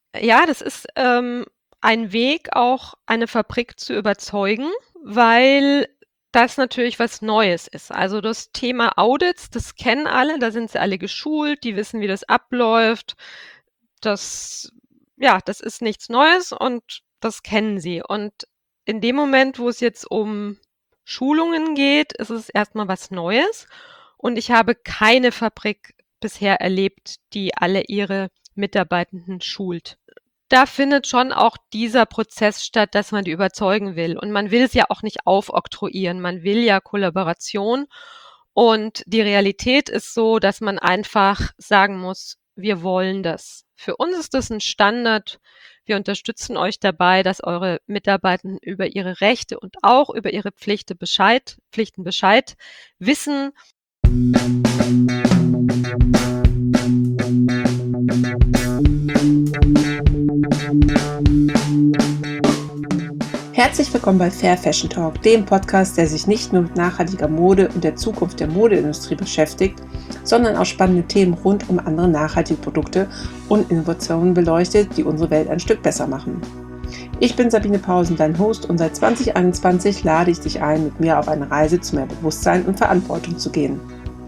Ja, das ist, ein Weg, auch eine Fabrik zu überzeugen, weil das natürlich was Neues ist. Also, das Thema Audits, das kennen alle, da sind sie alle geschult, die wissen, wie das abläuft. Das ja, das ist nichts Neues und das kennen sie. Und in dem Moment, wo es jetzt um Schulungen geht, ist es erst mal was Neues. Und ich habe keine Fabrik bisher erlebt, die alle ihre Mitarbeitenden schult. Da findet schon auch dieser Prozess statt, dass man die überzeugen will. Und man will es ja auch nicht aufoktroyieren. Man will ja Kollaboration. Und die Realität ist so, dass man einfach sagen muss, wir wollen das. Für uns ist das ein Standard. Wir unterstützen euch dabei, dass eure Mitarbeitenden über ihre Rechte und auch über ihre Pflichten Bescheid wissen. Herzlich willkommen bei Fair Fashion Talk, dem Podcast, der sich nicht nur mit nachhaltiger Mode und der Zukunft der Modeindustrie beschäftigt, sondern auch spannende Themen rund um andere nachhaltige Produkte und Innovationen beleuchtet, die unsere Welt ein Stück besser machen. Ich bin Sabine Pausen, dein Host, und seit 2021 lade ich dich ein, mit mir auf eine Reise zu mehr Bewusstsein und Verantwortung zu gehen.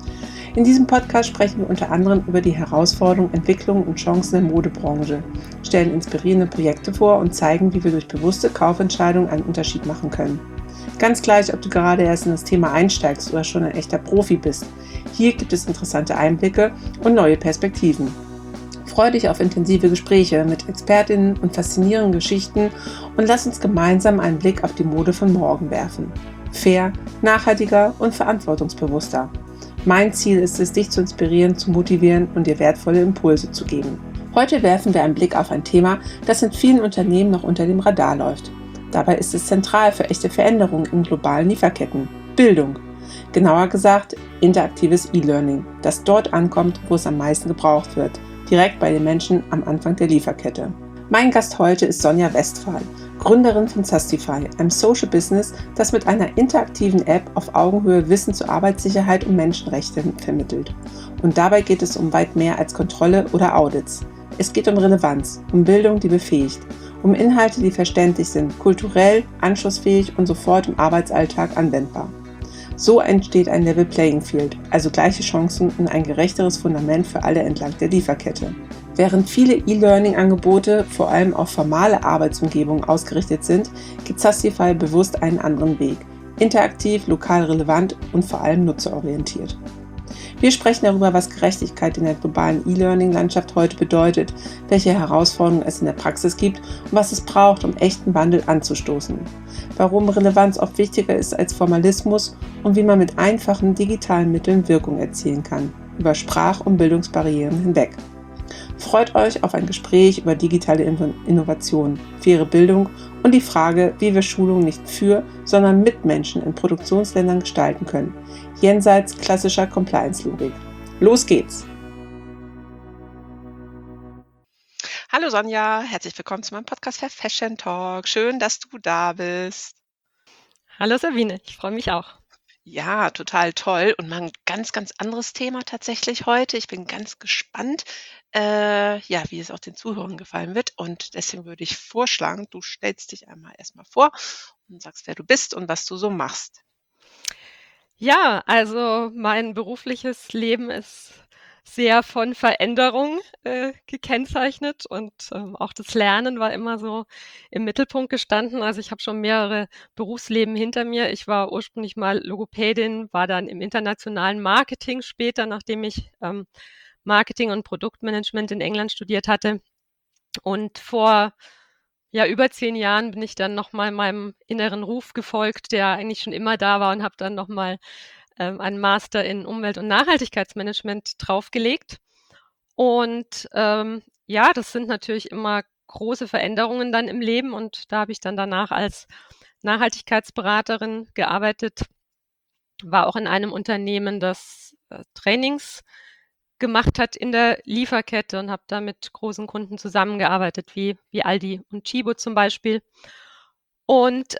In diesem Podcast sprechen wir unter anderem über die Herausforderungen, Entwicklungen und Chancen der Modebranche, stellen inspirierende Projekte vor und zeigen, wie wir durch bewusste Kaufentscheidungen einen Unterschied machen können. Ganz gleich, ob du gerade erst in das Thema einsteigst oder schon ein echter Profi bist. Hier gibt es interessante Einblicke und neue Perspektiven. Freue dich auf intensive Gespräche mit Expertinnen und faszinierenden Geschichten und lass uns gemeinsam einen Blick auf die Mode von morgen werfen. Fair, nachhaltiger und verantwortungsbewusster. Mein Ziel ist es, dich zu inspirieren, zu motivieren und dir wertvolle Impulse zu geben. Heute werfen wir einen Blick auf ein Thema, das in vielen Unternehmen noch unter dem Radar läuft. Dabei ist es zentral für echte Veränderungen in globalen Lieferketten: Bildung. Genauer gesagt, interaktives E-Learning, das dort ankommt, wo es am meisten gebraucht wird, direkt bei den Menschen am Anfang der Lieferkette. Mein Gast heute ist Sonja Westphal, Gründerin von Sustify, einem Social Business, das mit einer interaktiven App auf Augenhöhe Wissen zur Arbeitssicherheit und Menschenrechten vermittelt. Und dabei geht es um weit mehr als Kontrolle oder Audits. Es geht um Relevanz, um Bildung, die befähigt, um Inhalte, die verständlich sind, kulturell, anschlussfähig und sofort im Arbeitsalltag anwendbar. So entsteht ein Level Playing Field, also gleiche Chancen und ein gerechteres Fundament für alle entlang der Lieferkette. Während viele E-Learning-Angebote vor allem auf formale Arbeitsumgebungen ausgerichtet sind, gibt Sustify bewusst einen anderen Weg: interaktiv, lokal relevant und vor allem nutzerorientiert. Wir sprechen darüber, was Gerechtigkeit in der globalen E-Learning-Landschaft heute bedeutet, welche Herausforderungen es in der Praxis gibt und was es braucht, um echten Wandel anzustoßen. Warum Relevanz oft wichtiger ist als Formalismus und wie man mit einfachen digitalen Mitteln Wirkung erzielen kann, über Sprach- und Bildungsbarrieren hinweg. Freut euch auf ein Gespräch über digitale Innovation, faire Bildung und die Frage, wie wir Schulungen nicht für, sondern mit Menschen in Produktionsländern gestalten können, jenseits klassischer Compliance-Logik. Los geht's! Hallo Sonja, herzlich willkommen zu meinem Podcast Fair Fashion Talk. Schön, dass du da bist. Hallo Sabine, ich freue mich auch. Ja, total toll und mal 'n ganz, ganz anderes Thema tatsächlich heute. Ich bin ganz gespannt, ja, wie es auch den Zuhörern gefallen wird, und deswegen würde ich vorschlagen, du stellst dich einmal erst mal vor und sagst, wer du bist und was du so machst. Ja, also mein berufliches Leben ist sehr von Veränderung, gekennzeichnet und, auch das Lernen war immer so im Mittelpunkt gestanden. Also, ich habe schon mehrere Berufsleben hinter mir. Ich war ursprünglich mal Logopädin, war dann im internationalen Marketing später, nachdem ich, Marketing und Produktmanagement in England studiert hatte. Und vor, ja, über 10 Jahren bin ich dann noch mal meinem inneren Ruf gefolgt, der eigentlich schon immer da war, und habe dann noch mal, einen Master in Umwelt und Nachhaltigkeitsmanagement draufgelegt. Und, ja, das sind natürlich immer große Veränderungen dann im Leben, und da habe ich dann danach als Nachhaltigkeitsberaterin gearbeitet, war auch in einem Unternehmen, das, Trainings gemacht hat in der Lieferkette, und habe da mit großen Kunden zusammengearbeitet, wie Aldi und Tchibo zum Beispiel. Und,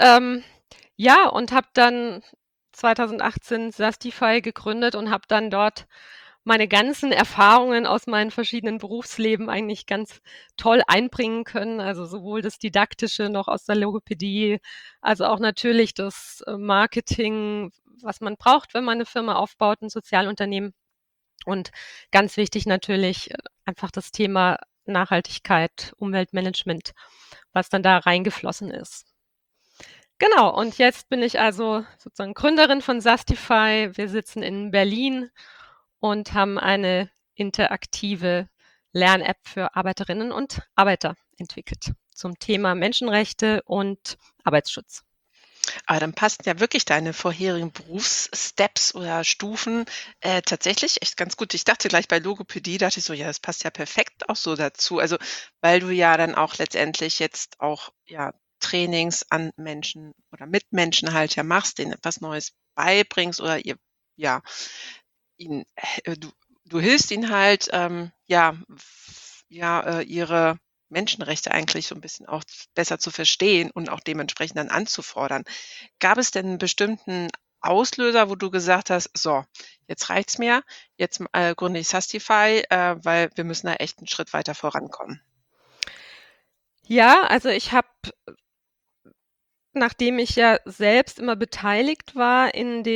ja, und habe dann 2018 Sustify gegründet und habe dann dort meine ganzen Erfahrungen aus meinen verschiedenen Berufsleben eigentlich ganz toll einbringen können. Also sowohl das Didaktische noch aus der Logopädie, also auch natürlich das Marketing, was man braucht, wenn man eine Firma aufbaut, ein Sozialunternehmen. Und ganz wichtig natürlich einfach das Thema Nachhaltigkeit, Umweltmanagement, was dann da reingeflossen ist. Genau, und jetzt bin ich also sozusagen Gründerin von Sustify. Wir sitzen in Berlin und haben eine interaktive Lern-App für Arbeiterinnen und Arbeiter entwickelt zum Thema Menschenrechte und Arbeitsschutz. Aber dann passen ja wirklich deine vorherigen Berufssteps oder Stufen tatsächlich echt ganz gut. Ich dachte gleich bei Logopädie, dachte ich so, ja, das passt ja perfekt auch so dazu. Also, weil du ja dann auch letztendlich jetzt auch ja Trainings an Menschen oder mit Menschen halt ja machst, denen etwas Neues beibringst oder ihr ja ihnen du hilfst ihnen halt ihre Menschenrechte eigentlich so ein bisschen auch besser zu verstehen und auch dementsprechend dann anzufordern. Gab es denn 'n bestimmten Auslöser, wo du gesagt hast: „So, jetzt reicht's mir, jetzt, gründe ich Sustify, weil wir müssen da echt 'n Schritt weiter vorankommen?“ Ja, also ich habe, nachdem ich ja selbst immer beteiligt war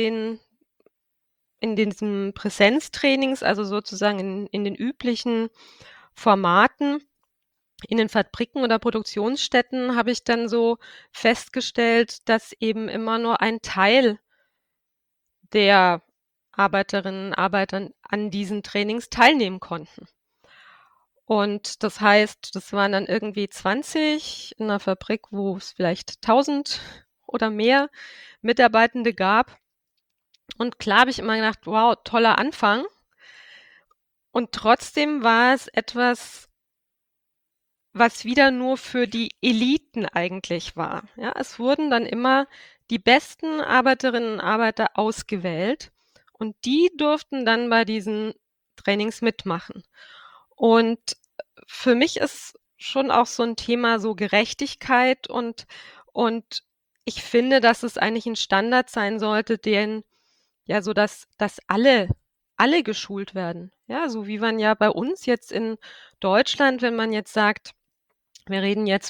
in diesen Präsenztrainings, also sozusagen in den üblichen Formaten, in den Fabriken oder Produktionsstätten, habe ich dann so festgestellt, dass eben immer nur ein Teil der Arbeiterinnen und Arbeiter an diesen Trainings teilnehmen konnten. Und das heißt, das waren dann irgendwie 20 in 'ner Fabrik, wo es vielleicht 1.000 oder mehr Mitarbeitende gab. Und klar habe ich immer gedacht: „Wow, toller Anfang." Und trotzdem war es etwas, was wieder nur für die Eliten eigentlich war. Ja, es wurden dann immer die besten Arbeiterinnen und Arbeiter ausgewählt und die durften dann bei diesen Trainings mitmachen. Und für mich ist schon auch so ein Thema so Gerechtigkeit und ich finde, dass es eigentlich ein Standard sein sollte, den ja, so dass alle geschult werden. Ja, so wie man ja bei uns jetzt in Deutschland, wenn man jetzt sagt, wir reden jetzt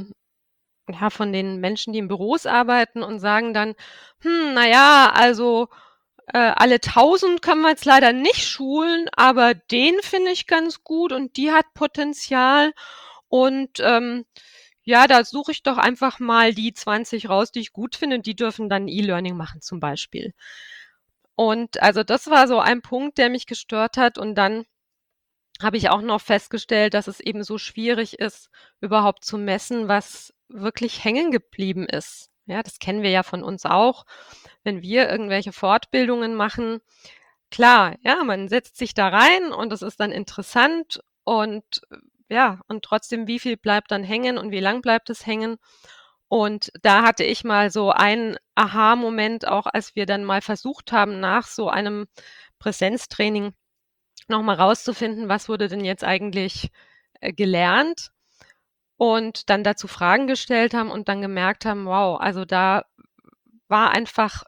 von den Menschen, die in Büros arbeiten und sagen dann: na ja, also, alle 1.000 können wir jetzt leider nicht schulen, aber den finde ich ganz gut und die hat Potenzial und, ja, da suche ich doch einfach mal die 20 raus, die ich gut finde, die dürfen dann E-Learning machen zum Beispiel." Und also das war so ein Punkt, der mich gestört hat. Und dann habe ich auch noch festgestellt, dass es eben so schwierig ist, überhaupt zu messen, was wirklich hängen geblieben ist. Ja, das kennen wir ja von uns auch. Wenn wir irgendwelche Fortbildungen machen, klar, ja, man setzt sich da rein und es ist dann interessant und ja, und trotzdem, wie viel bleibt dann hängen und wie lang bleibt es hängen? Und da hatte ich mal so einen Aha-Moment, auch als wir dann mal versucht haben, nach so einem Präsenztraining noch mal rauszufinden, was wurde denn jetzt eigentlich, gelernt, und dann dazu Fragen gestellt haben und dann gemerkt haben: Wow, also da war einfach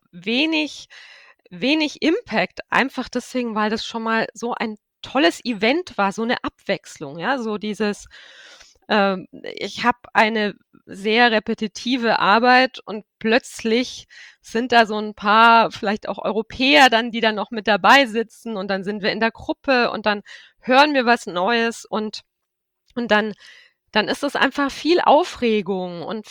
wenig Impact, einfach deswegen, weil das schon mal so ein tolles Event war, so eine Abwechslung, ja, so dieses, ich habe eine sehr repetitive Arbeit und plötzlich sind da so ein paar vielleicht auch Europäer dann, die dann noch mit dabei sitzen und dann sind wir in der Gruppe und dann hören wir was Neues und dann ist es einfach viel Aufregung und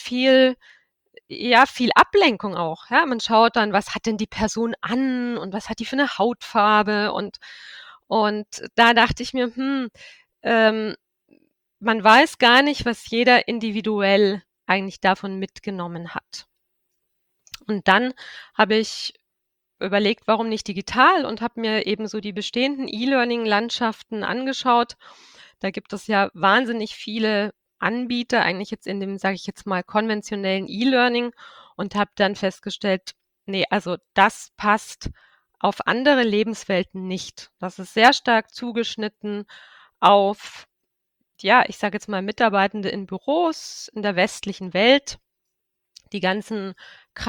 viel Ablenkung auch, ja? Man schaut dann, was hat denn die Person an und was hat die für eine Hautfarbe und da dachte ich mir: ähm, man weiß gar nicht, was jeder individuell eigentlich davon mitgenommen hat." Und dann habe ich überlegt, warum nicht digital, und habe mir eben so die bestehenden E-Learning-Landschaften angeschaut. Da gibt es ja wahnsinnig viele Anbieter, eigentlich jetzt in dem, sage ich jetzt mal, konventionellen E-Learning, und habe dann festgestellt, nee, also das passt auf andere Lebenswelten nicht. Das ist sehr stark zugeschnitten auf, ja, ich sage jetzt mal, Mitarbeitende in Büros in der westlichen Welt. Die ganzen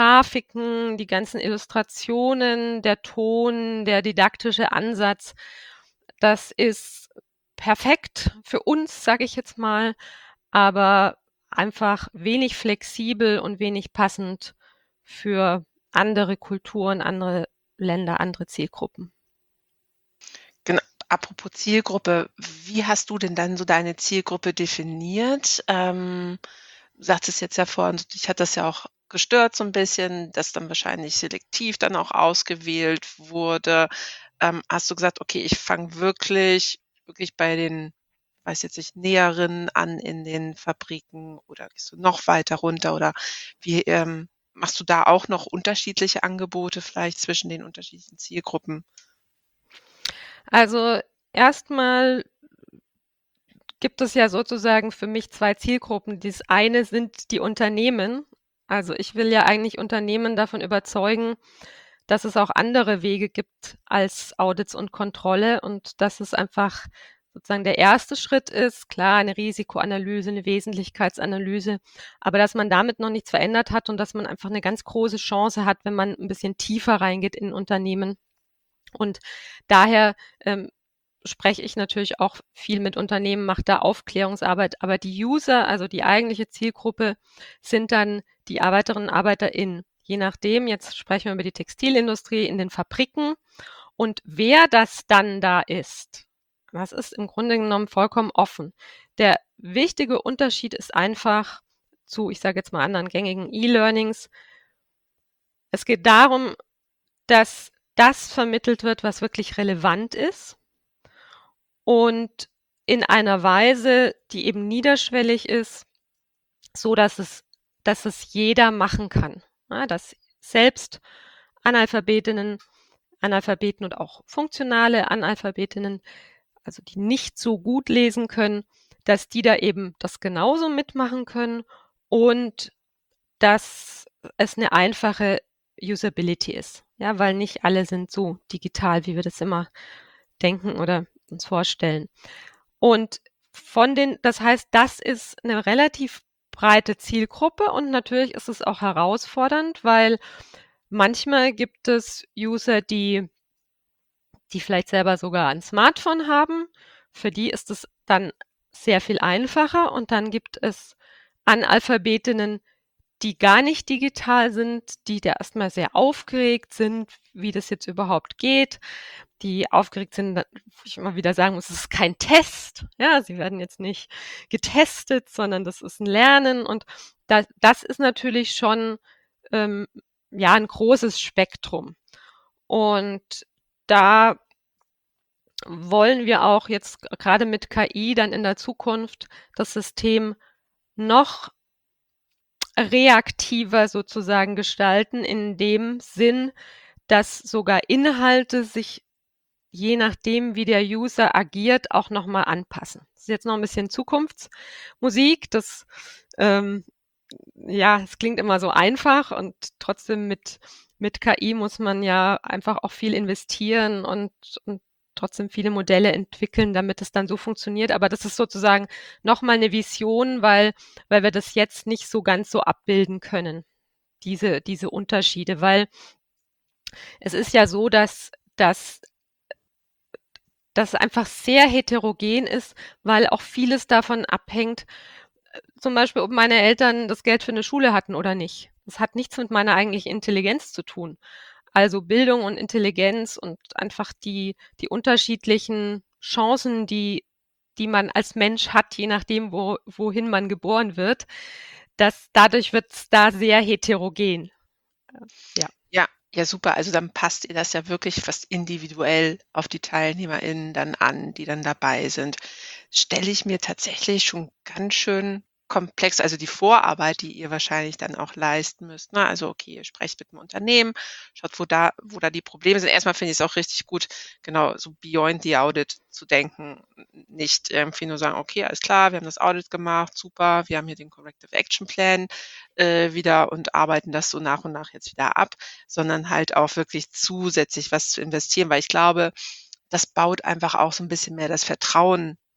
Grafiken, die ganzen Illustrationen, der Ton, der didaktische Ansatz das ist perfekt für uns, sage ich jetzt mal, aber einfach wenig flexibel und wenig passend für andere Kulturen, andere Länder, andere Zielgruppen. Genau. Apropos Zielgruppe, wie hast du denn dann so deine Zielgruppe definiert? Du sagtest jetzt ja vorhin, so, dich hat das ja auch gestört so ein bisschen, dass dann wahrscheinlich selektiv dann auch ausgewählt wurde. Hast du gesagt: „Okay, ich fange wirklich bei den, weiß jetzt nicht, Näherinnen an in den Fabriken“, oder gehst du noch weiter runter, oder wie, machst du da auch noch unterschiedliche Angebote vielleicht zwischen den unterschiedlichen Zielgruppen? Also erstmal gibt es ja sozusagen für mich 2 Zielgruppen. Das eine sind die Unternehmen. Also, ich will ja eigentlich Unternehmen davon überzeugen, dass es auch andere Wege gibt als Audits und Kontrolle und dass es einfach sozusagen der erste Schritt ist. Klar, eine Risikoanalyse, eine Wesentlichkeitsanalyse, aber dass man damit noch nichts verändert hat und dass man einfach eine ganz große Chance hat, wenn man ein bisschen tiefer reingeht in Unternehmen. Und daher, spreche ich natürlich auch viel mit Unternehmen, mache da Aufklärungsarbeit, aber die User, also die eigentliche Zielgruppe, sind dann die Arbeiterinnen und ArbeiterInnen. Je nachdem, jetzt sprechen wir über die Textilindustrie in den Fabriken und wer das dann da ist, das ist im Grunde genommen vollkommen offen. Der wichtige Unterschied ist einfach zu, ich sage jetzt mal, anderen gängigen E-Learnings. Es geht darum, dass das vermittelt wird, was wirklich relevant ist und in einer Weise, die eben niederschwellig ist, so dass es jeder machen kann. Ja, dass selbst Analphabetinnen, Analphabeten und auch funktionale Analphabetinnen, also die nicht so gut lesen können, dass die da eben das genauso mitmachen können und dass es eine einfache Usability ist. Ja, weil nicht alle sind so digital, wie wir das immer denken oder uns vorstellen. Und das heißt, das ist eine relativ breite Zielgruppe und natürlich ist es auch herausfordernd, weil manchmal gibt es User, die vielleicht selber sogar ein Smartphone haben. Für die ist es dann sehr viel einfacher und dann gibt es Analphabetinnen, die gar nicht digital sind, die da erstmal sehr aufgeregt sind, wie das jetzt überhaupt geht, die aufgeregt sind, wo ich immer wieder sagen muss, es ist kein Test. Ja, sie werden jetzt nicht getestet, sondern das ist ein Lernen und das ist natürlich schon ähm, ja ein großes Spektrum. Und da wollen wir auch jetzt gerade mit KI dann in der Zukunft das System noch reaktiver sozusagen gestalten, in dem Sinn, dass sogar Inhalte sich je nachdem, wie der User agiert, auch nochmal anpassen. Das ist jetzt noch ein bisschen Zukunftsmusik. Ähm, ja, es klingt immer so einfach und trotzdem mit KI muss man ja einfach auch viel investieren und trotzdem viele Modelle entwickeln, damit es dann so funktioniert. Aber das ist sozusagen nochmal eine Vision, weil wir das jetzt nicht so ganz so abbilden können, diese Unterschiede. Weil es ist ja so, dass das einfach sehr heterogen ist, weil auch vieles davon abhängt, zum Beispiel, ob meine Eltern das Geld für eine Schule hatten oder nicht. Das hat nichts mit meiner eigentlichen Intelligenz zu tun. Also Bildung und Intelligenz und einfach die unterschiedlichen Chancen, die man als Mensch hat, je nachdem, wohin man geboren wird, dadurch wird es da sehr heterogen. Ja. Ja, ja, super. Also dann passt ihr das ja wirklich fast individuell auf die TeilnehmerInnen dann an, die dann dabei sind. Stelle ich mir tatsächlich schon ganz schön komplex, also die Vorarbeit, die ihr wahrscheinlich dann auch leisten müsst, ne? Also, okay, ihr sprecht mit dem Unternehmen, schaut, wo da die Probleme sind. Erstmal finde ich es auch richtig gut, genau, so beyond the audit zu denken, nicht irgendwie nur sagen: „Okay, alles klar, wir haben das Audit gemacht, super, wir haben hier den Corrective Action Plan, wieder und arbeiten das so nach und nach jetzt wieder ab“, sondern halt auch wirklich zusätzlich was zu investieren, weil ich glaube, das baut einfach auch so ein bisschen mehr das Vertrauen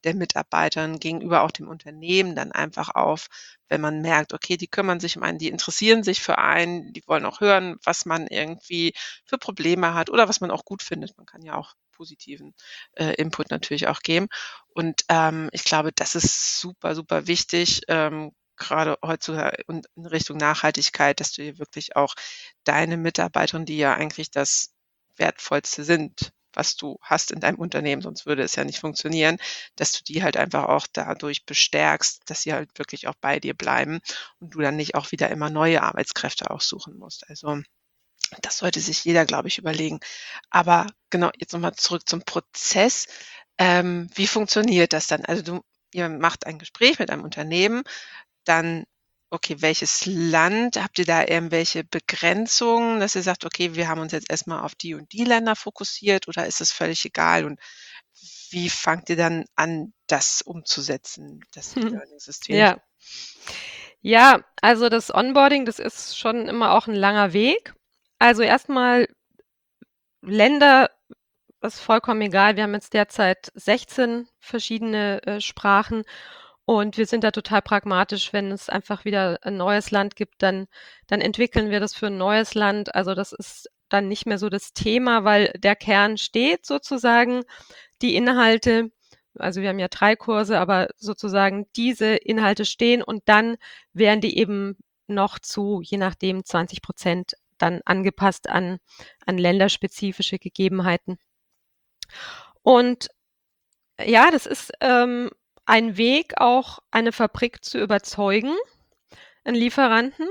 der Mitarbeiterin, gegenüber auch dem Unternehmen dann einfach auf, wenn man merkt, okay, die kümmern sich um einen, die interessieren sich für einen, die wollen auch hören, was man irgendwie für Probleme hat oder was man auch gut findet. Man kann ja auch positiven Input natürlich auch geben. Und ich glaube, das ist super, super wichtig, grade heutzutage und in Richtung Nachhaltigkeit, dass du dir wirklich auch deine Mitarbeiterin, die ja eigentlich das Wertvollste sind, was du hast in deinem Unternehmen, sonst würde es ja nicht funktionieren, dass du die halt einfach auch dadurch bestärkst, dass sie halt wirklich auch bei dir bleiben und du dann nicht auch wieder immer neue Arbeitskräfte auch suchen musst. Also, das sollte sich jeder, glaube ich, überlegen. Aber genau, jetzt noch mal zurück zum Prozess. Wie funktioniert das dann? Also, ihr macht ein Gespräch mit einem Unternehmen, dann, okay, welches Land? Habt ihr da irgendwelche Begrenzungen, dass ihr sagt: „Okay, wir haben uns jetzt erst mal auf die und die Länder fokussiert“, oder ist es völlig egal? Und wie fangt ihr dann an, das umzusetzen, das E-Learning-System? Ja. Ja, also das Onboarding, das ist schon immer auch 'n langer Weg. Also erst mal Länder ist vollkommen egal. Wir haben jetzt derzeit 16 verschiedene, Sprachen und wir sind da total pragmatisch. Wenn es einfach wieder ein neues Land gibt, dann entwickeln wir das für ein neues Land. Also, das ist dann nicht mehr so das Thema, weil der Kern steht sozusagen. Die Inhalte also, wir haben ja 3 Kurse, aber sozusagen diese Inhalte stehen und dann werden die eben noch zu, je nachdem, 20 dann angepasst an länderspezifische Gegebenheiten. Und ja, das ist, ein Weg, auch eine Fabrik zu überzeugen, 'n Lieferanten,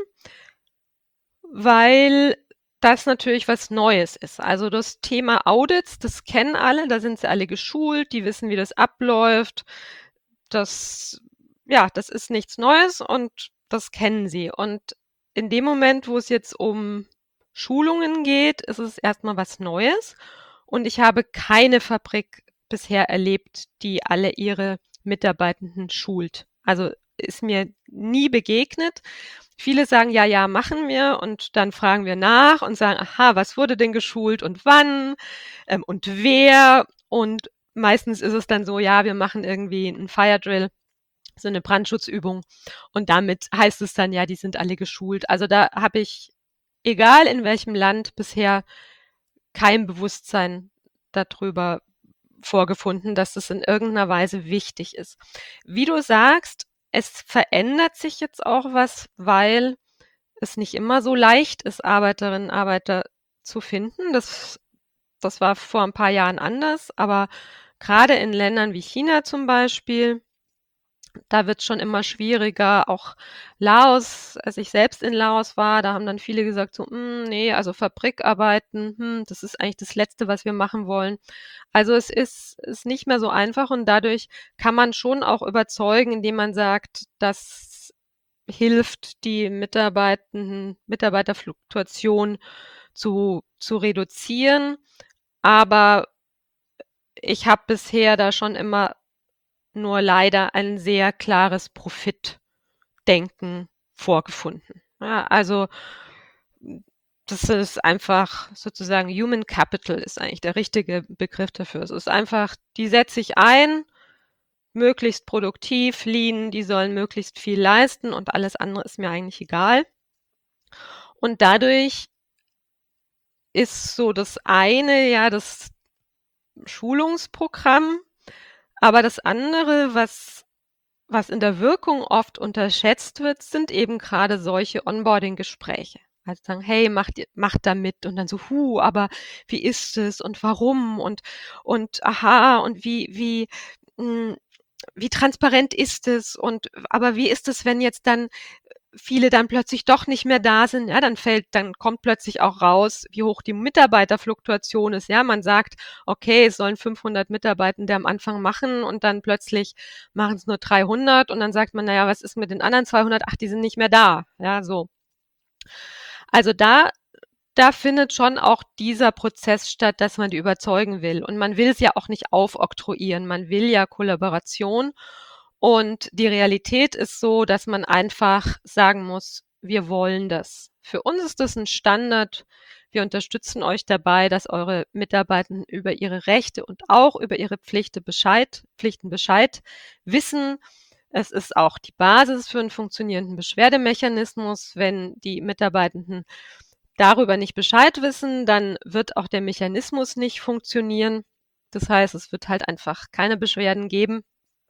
weil das natürlich was Neues ist. Also, das Thema Audits, das kennen alle, da sind sie alle geschult, die wissen, wie das abläuft. Das ja, das ist nichts Neues und das kennen sie. Und in dem Moment, wo es jetzt um Schulungen geht, ist es erst mal was Neues und ich habe keine Fabrik bisher erlebt, die alle ihre Mitarbeitenden schult. Also, ist mir nie begegnet. Viele sagen: „Ja, ja, machen wir“, und dann fragen wir nach und sagen: „Aha, was wurde denn geschult und wann, und wer?“ Und meistens ist es dann so: „Ja, wir machen irgendwie 'n Fire Drill, so 'ne Brandschutzübung.“ Und damit heißt es dann: „Ja, die sind alle geschult.“ Also, da habe ich, egal in welchem Land, bisher kein Bewusstsein dadrüber vorgefunden, dass das in irgend 'ner Weise wichtig ist. Wie du sagst, es verändert sich jetzt auch was, weil es nicht immer so leicht ist, Arbeiterinnen, Arbeiter zu finden. Das war vor 'n paar Jahren anders, aber grade in Ländern wie China zum Beispiel, da wird's schon immer schwieriger. Auch Laos, als ich selbst in Laos war, da haben dann viele gesagt so: „Ne, also Fabrikarbeiten, das ist eigentlich das Letzte, was wir machen wollen.“ Also, es ist nicht mehr so einfach und dadurch kann man schon auch überzeugen, indem man sagt, das hilft, die Mitarbeiterfluktuation zu reduzieren. Aber ich habe bisher da schon immer nur leider ein sehr klares Profitdenken vorgefunden. Ja, also, das ist einfach sozusagen Human Capital ist eigentlich der richtige Begriff dafür. Es ist einfach, die setze ich ein, möglichst produktiv, lean, die sollen möglichst viel leisten und alles andere ist mir eigentlich egal. Und dadurch ist so das eine ja das Schulungsprogramm, aber das andere, was in der Wirkung oft unterschätzt wird, sind eben grade solche Onboarding-Gespräche. Also sagen: „Hey, macht da mit?“ Und dann so: aber wie ist es und warum und aha, und hm, wie transparent ist es und aber wie ist es, wenn jetzt dann viele dann plötzlich doch nicht mehr da sind, ja, dann kommt plötzlich auch raus, wie hoch die Mitarbeiterfluktuation ist, ja. Man sagt: „Okay, es sollen 500 Mitarbeitende am Anfang machen“ und dann plötzlich machen's nur 300 und dann sagt man: „Na ja, was ist mit den anderen 200? Ach, die sind nicht mehr da.“ Ja, so. Also, da findet schon auch dieser Prozess statt, dass man die überzeugen will. Und man will's ja auch nicht aufoktroyieren. Man will ja Kollaboration. Und die Realität ist so, dass man einfach sagen muss: „Wir wollen das.“ Für uns ist das 'n Standard. wir unterstützen euch dabei, dass eure Mitarbeitenden über ihre Rechte und auch über ihre Pflichten Bescheid wissen. Es ist auch die Basis für einen funktionierenden Beschwerdemechanismus. Wenn die Mitarbeitenden darüber nicht Bescheid wissen, dann wird auch der Mechanismus nicht funktionieren. Das heißt, es wird halt einfach keine Beschwerden geben.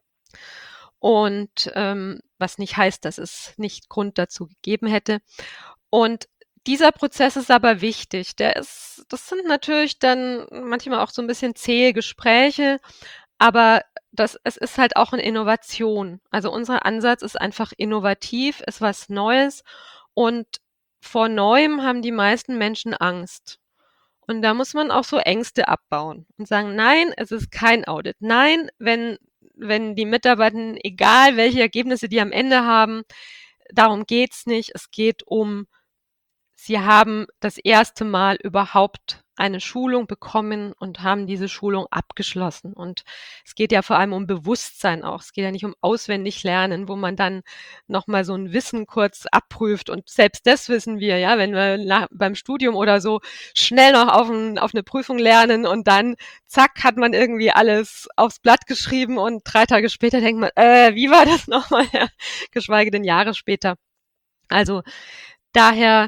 Und was nicht heißt, dass es nicht Grund dazu gegeben hätte. Und dieser Prozess ist aber wichtig. Das sind natürlich dann manchmal auch so ein bisschen zähe Gespräche, aber es ist halt auch eine Innovation. Also unser Ansatz ist einfach innovativ, ist was Neues und vor Neuem haben die meisten Menschen Angst. Und da muss man auch so Ängste abbauen und sagen, nein, es ist kein Audit. Nein, wenn die Mitarbeitenden, egal welche Ergebnisse die am Ende haben, darum geht's nicht. Es geht um, sie haben das erste Mal überhaupt eine Schulung bekommen und haben diese Schulung abgeschlossen. Und es geht ja vor allem um Bewusstsein auch. Es geht ja nicht um auswendig lernen, wo man dann nochmal so ein Wissen kurz abprüft. Und selbst das wissen wir, ja, wenn wir beim Studium oder so schnell noch auf eine Prüfung lernen und dann zack, hat man irgendwie alles aufs Blatt geschrieben und 3 Tage später denkt man, wie war das nochmal? Ja, geschweige denn Jahre später. Also daher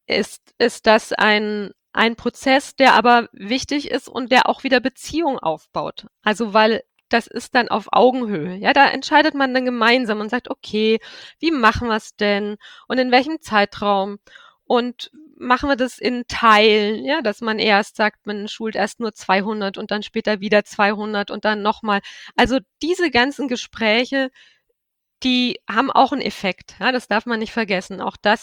ist das ein Prozess, der aber wichtig ist und der auch wieder Beziehung aufbaut. Also weil das ist dann auf Augenhöhe. Ja, da entscheidet man dann gemeinsam und sagt, okay, wie machen wir es denn und in welchem Zeitraum und machen wir das in Teilen, ja, dass man erst sagt, man schult erst nur 200 und dann später wieder 200 und dann nochmal. Also diese ganzen Gespräche, die haben auch einen Effekt. Ja, das darf man nicht vergessen. Auch das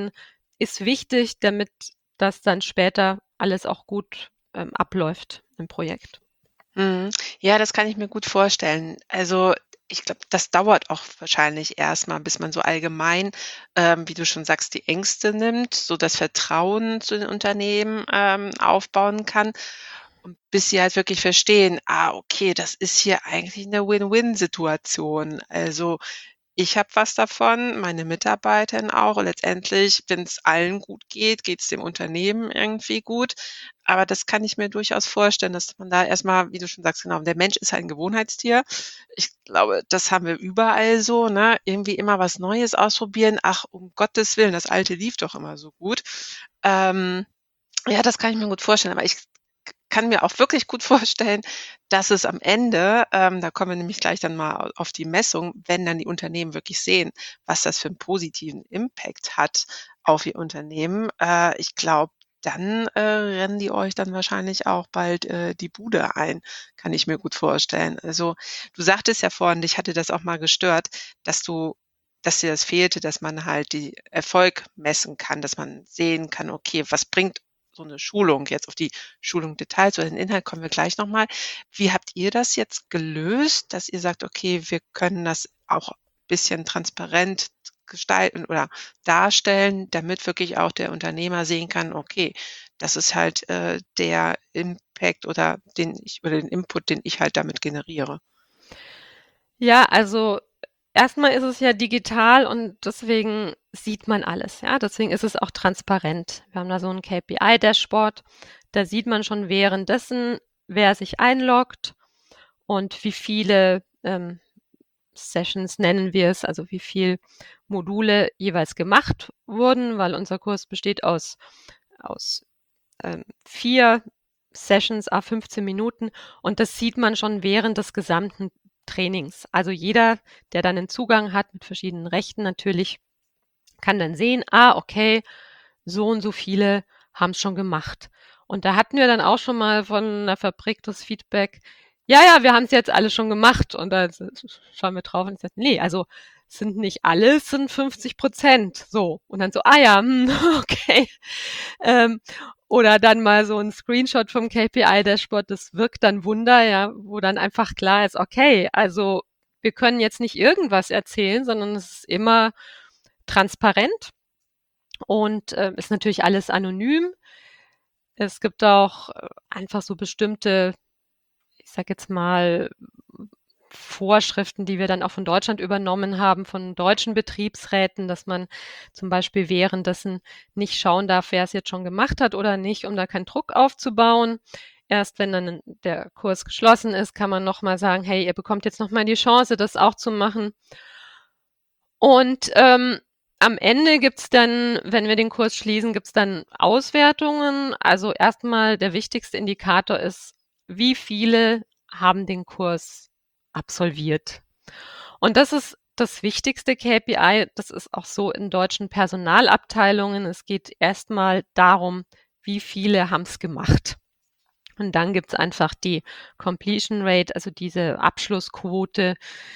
ist wichtig, damit das dann später alles auch gut abläuft im Projekt. Mhm. Ja, das kann ich mir gut vorstellen. Also, ich glaube, das dauert auch wahrscheinlich erstmal, bis man so allgemein, wie du schon sagst, die Ängste nimmt, so das Vertrauen zu den Unternehmen, aufbauen kann und bis sie halt wirklich verstehen: „Ah, okay, das ist hier eigentlich eine Win-Win-Situation.“ Also, ich habe was davon, meine Mitarbeiterin auch und letztendlich, wenn es allen gut geht, geht es dem Unternehmen irgendwie gut. Aber das kann ich mir durchaus vorstellen, dass man da erstmal, wie du schon sagst, genau, der Mensch ist halt 'n Gewohnheitstier. Ich glaube, das haben wir überall so, ne? Irgendwie immer was Neues ausprobieren. Ach, um Gottes Willen, das Alte lief doch immer so gut. Ähm, ja, das kann ich mir gut vorstellen, aber ich kann mir auch wirklich gut vorstellen, dass es am Ende, da kommen wir nämlich gleich dann mal auf die Messung, wenn dann die Unternehmen wirklich sehen, was das für einen positiven Impact hat auf ihr Unternehmen. Ich glaube, dann, rennen die euch dann wahrscheinlich auch bald, die Bude ein, kann ich mir gut vorstellen. Also, du sagtest ja vorhin, dich hatte das auch mal gestört, dass dir das fehlte, dass man halt die Erfolg messen kann, dass man sehen kann: „Okay, was bringt so 'ne Schulung?“ Jetzt auf die Schulung Details oder den Inhalt kommen wir gleich noch mal. Wie habt ihr das jetzt gelöst, dass ihr sagt: „Okay, wir können das auch bisschen transparent gestalten oder darstellen, damit wirklich auch der Unternehmer sehen kann, okay, das ist halt, der Impact oder den Input, den ich halt damit generiere?“ Ja, also erstmal ist es ja digital und deswegen sieht man alles, ja. Deswegen ist es auch transparent. Wir haben da so ein KPI-Dashboard, da sieht man schon währenddessen, wer sich einloggt und wie viele Sessions nennen wir es, also wie viel Module jeweils gemacht wurden, weil unser Kurs besteht aus 4 Sessions à 15 Minuten und das sieht man schon während des gesamten Trainings. Also jeder, der dann einen Zugang hat mit verschiedenen Rechten natürlich, kann dann sehen, okay, so und so viele haben es schon gemacht. Und da hatten wir dann auch schon mal von einer Fabrik das Feedback, ja, ja, wir haben es jetzt alle schon gemacht. Und da schauen wir drauf und sagen, nee, also sind nicht alle, es sind 50%. So. Und dann so, ja, okay. Ähm, oder dann mal so ein Screenshot vom KPI-Dashboard, das wirkt dann Wunder, ja, wo dann einfach klar ist, okay, also wir können jetzt nicht irgendwas erzählen, sondern es ist immer transparent und ist natürlich alles anonym. Es gibt auch einfach so bestimmte, ich sag jetzt mal, Vorschriften, die wir dann auch von Deutschland übernommen haben, von deutschen Betriebsräten, dass man zum Beispiel währenddessen nicht schauen darf, wer es jetzt schon gemacht hat oder nicht, um da keinen Druck aufzubauen. Erst wenn dann der Kurs geschlossen ist, kann man nochmal sagen, hey, ihr bekommt jetzt nochmal die Chance, das auch zu machen. Und am Ende gibt's dann, wenn wir den Kurs schließen, gibt's dann Auswertungen. Also erstmal der wichtigste Indikator ist, wie viele haben den Kurs absolviert. Und das ist das wichtigste KPI. Das ist auch so in deutschen Personalabteilungen. Es geht erstmal darum, wie viele haben's gemacht. Und dann gibt's einfach die Completion Rate, also diese Abschlussquote,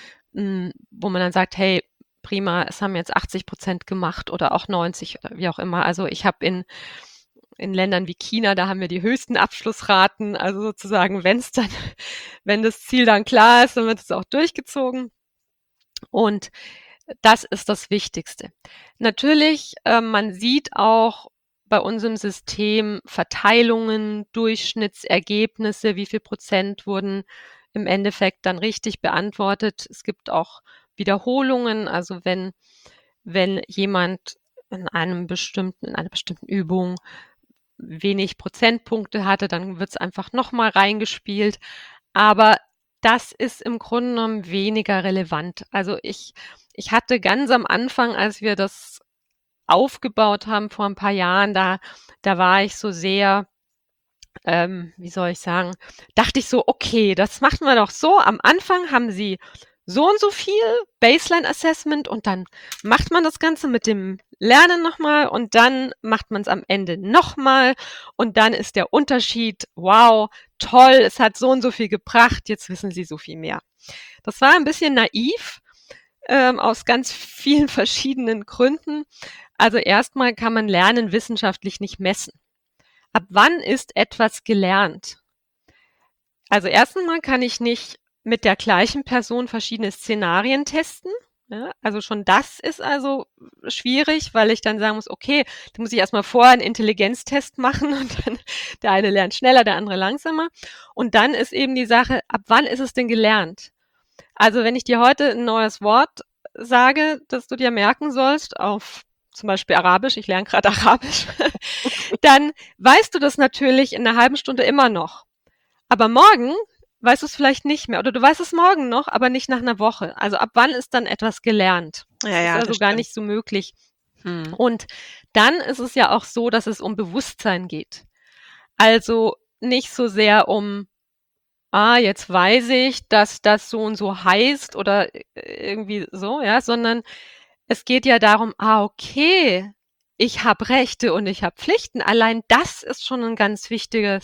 wo man dann sagt, hey, prima, es haben jetzt 80% gemacht oder auch 90 oder wie auch immer. Also ich habe in Ländern wie China, da haben wir die höchsten Abschlussraten. Also sozusagen, wenn das Ziel dann klar ist, dann wird es auch durchgezogen. Und das ist das Wichtigste. Natürlich, man sieht auch bei unserem System Verteilungen, Durchschnittsergebnisse, wie viel Prozent wurden im Endeffekt dann richtig beantwortet. Es gibt auch Wiederholungen, also wenn jemand in einer bestimmten Übung wenig Prozentpunkte hatte, dann wird's einfach nochmal reingespielt. Aber das ist im Grunde genommen weniger relevant. Also ich hatte ganz am Anfang, als wir das aufgebaut haben vor ein paar Jahren, da war ich so sehr, wie soll ich sagen, dachte ich so, okay, das machen wir doch so. Am Anfang haben Sie so und so viel Baseline Assessment und dann macht man das Ganze mit dem Lernen nochmal und dann macht man es am Ende nochmal und dann ist der Unterschied, wow, toll, es hat so und so viel gebracht, jetzt wissen Sie so viel mehr. Das war ein bisschen naiv, aus ganz vielen verschiedenen Gründen. Also erstmal kann man Lernen wissenschaftlich nicht messen. Ab wann ist etwas gelernt? Also erstens mal kann ich nicht mit der gleichen Person verschiedene Szenarien testen. Ja, also schon das ist also schwierig, weil ich dann sagen muss, okay, da muss ich erstmal vorher einen Intelligenztest machen und dann der eine lernt schneller, der andere langsamer. Und dann ist eben die Sache, ab wann ist es denn gelernt? Also wenn ich dir heute ein neues Wort sage, das du dir merken sollst, auf zum Beispiel Arabisch, ich lerne gerade Arabisch, dann weißt du das natürlich in einer halben Stunde immer noch. Aber morgen weißt du es vielleicht nicht mehr. Oder du weißt es morgen noch, aber nicht nach einer Woche. Also ab wann ist dann etwas gelernt? Ja, Das ist ja, also das gar stimmt. nicht so möglich. Und dann ist es ja auch so, dass es um Bewusstsein geht. Also nicht so sehr um, jetzt weiß ich, dass das so und so heißt oder irgendwie so, ja, sondern es geht ja darum, okay, ich habe Rechte und ich habe Pflichten. Allein das ist schon ein ganz wichtige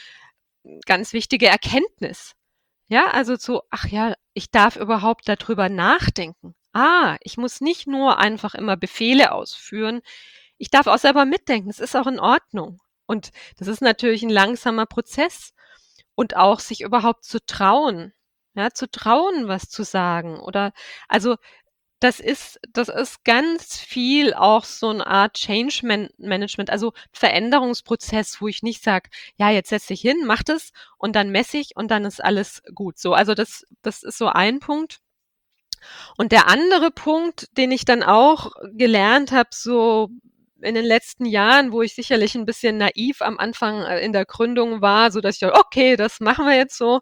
Erkenntnis. Ja, also so, ach ja, ich darf überhaupt darüber nachdenken. Ich muss nicht nur einfach immer Befehle ausführen. Ich darf auch selber mitdenken. Das ist auch in Ordnung. Und das ist natürlich ein langsamer Prozess. Und auch sich überhaupt zu trauen, ja, zu trauen, was zu sagen. Oder also das ist ganz viel auch so eine Art Change Management, also Veränderungsprozess, wo ich nicht sage, ja, jetzt setz dich hin, mach das und dann messe ich und dann ist alles gut. So, also das ist so ein Punkt. Und der andere Punkt, den ich dann auch gelernt habe, so in den letzten Jahren, wo ich sicherlich ein bisschen naiv am Anfang in der Gründung war, so dass ich dachte, okay, das machen wir jetzt so,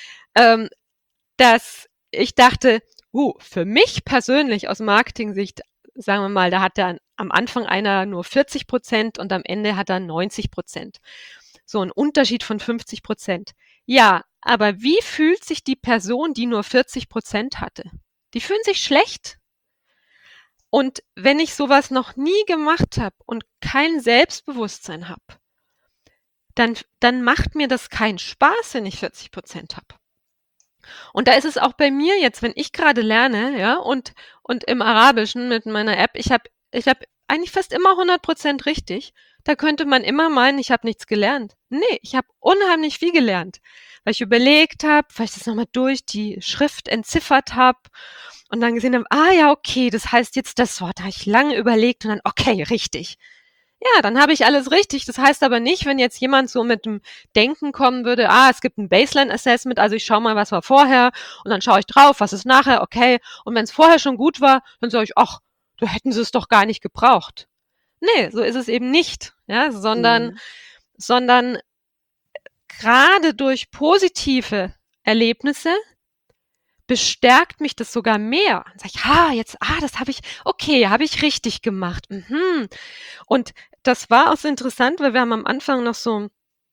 dass ich dachte, für mich persönlich aus Marketing-Sicht, sagen wir mal, da hat dann am Anfang einer nur 40% und am Ende hat er 90%. So ein Unterschied von 50%. Ja, aber wie fühlt sich die Person, die nur 40% hatte? Die fühlen sich schlecht. Und wenn ich sowas noch nie gemacht habe und kein Selbstbewusstsein habe, dann macht mir das keinen Spaß, wenn ich 40% habe. Und da ist es auch bei mir jetzt, wenn ich gerade lerne, ja, und im Arabischen mit meiner App, ich hab eigentlich fast immer 100% richtig. Da könnte man immer meinen, ich habe nichts gelernt. Nee, ich habe unheimlich viel gelernt, weil ich überlegt habe, weil ich das nochmal durch die Schrift entziffert habe und dann gesehen habe, ja, okay, das heißt jetzt das Wort, da habe ich lange überlegt und dann, okay, richtig. Ja, dann habe ich alles richtig. Das heißt aber nicht, wenn jetzt jemand so mit dem Denken kommen würde, es gibt ein Baseline-Assessment, also ich schaue mal, was war vorher und dann schaue ich drauf, was ist nachher, okay. Und wenn es vorher schon gut war, dann sage ich, ach, da hätten sie es doch gar nicht gebraucht. Nee, so ist es eben nicht, ja, sondern gerade durch positive Erlebnisse bestärkt mich das sogar mehr. Dann sage ich, das habe ich richtig gemacht. Mhm. Und das war auch so interessant, weil wir haben am Anfang noch so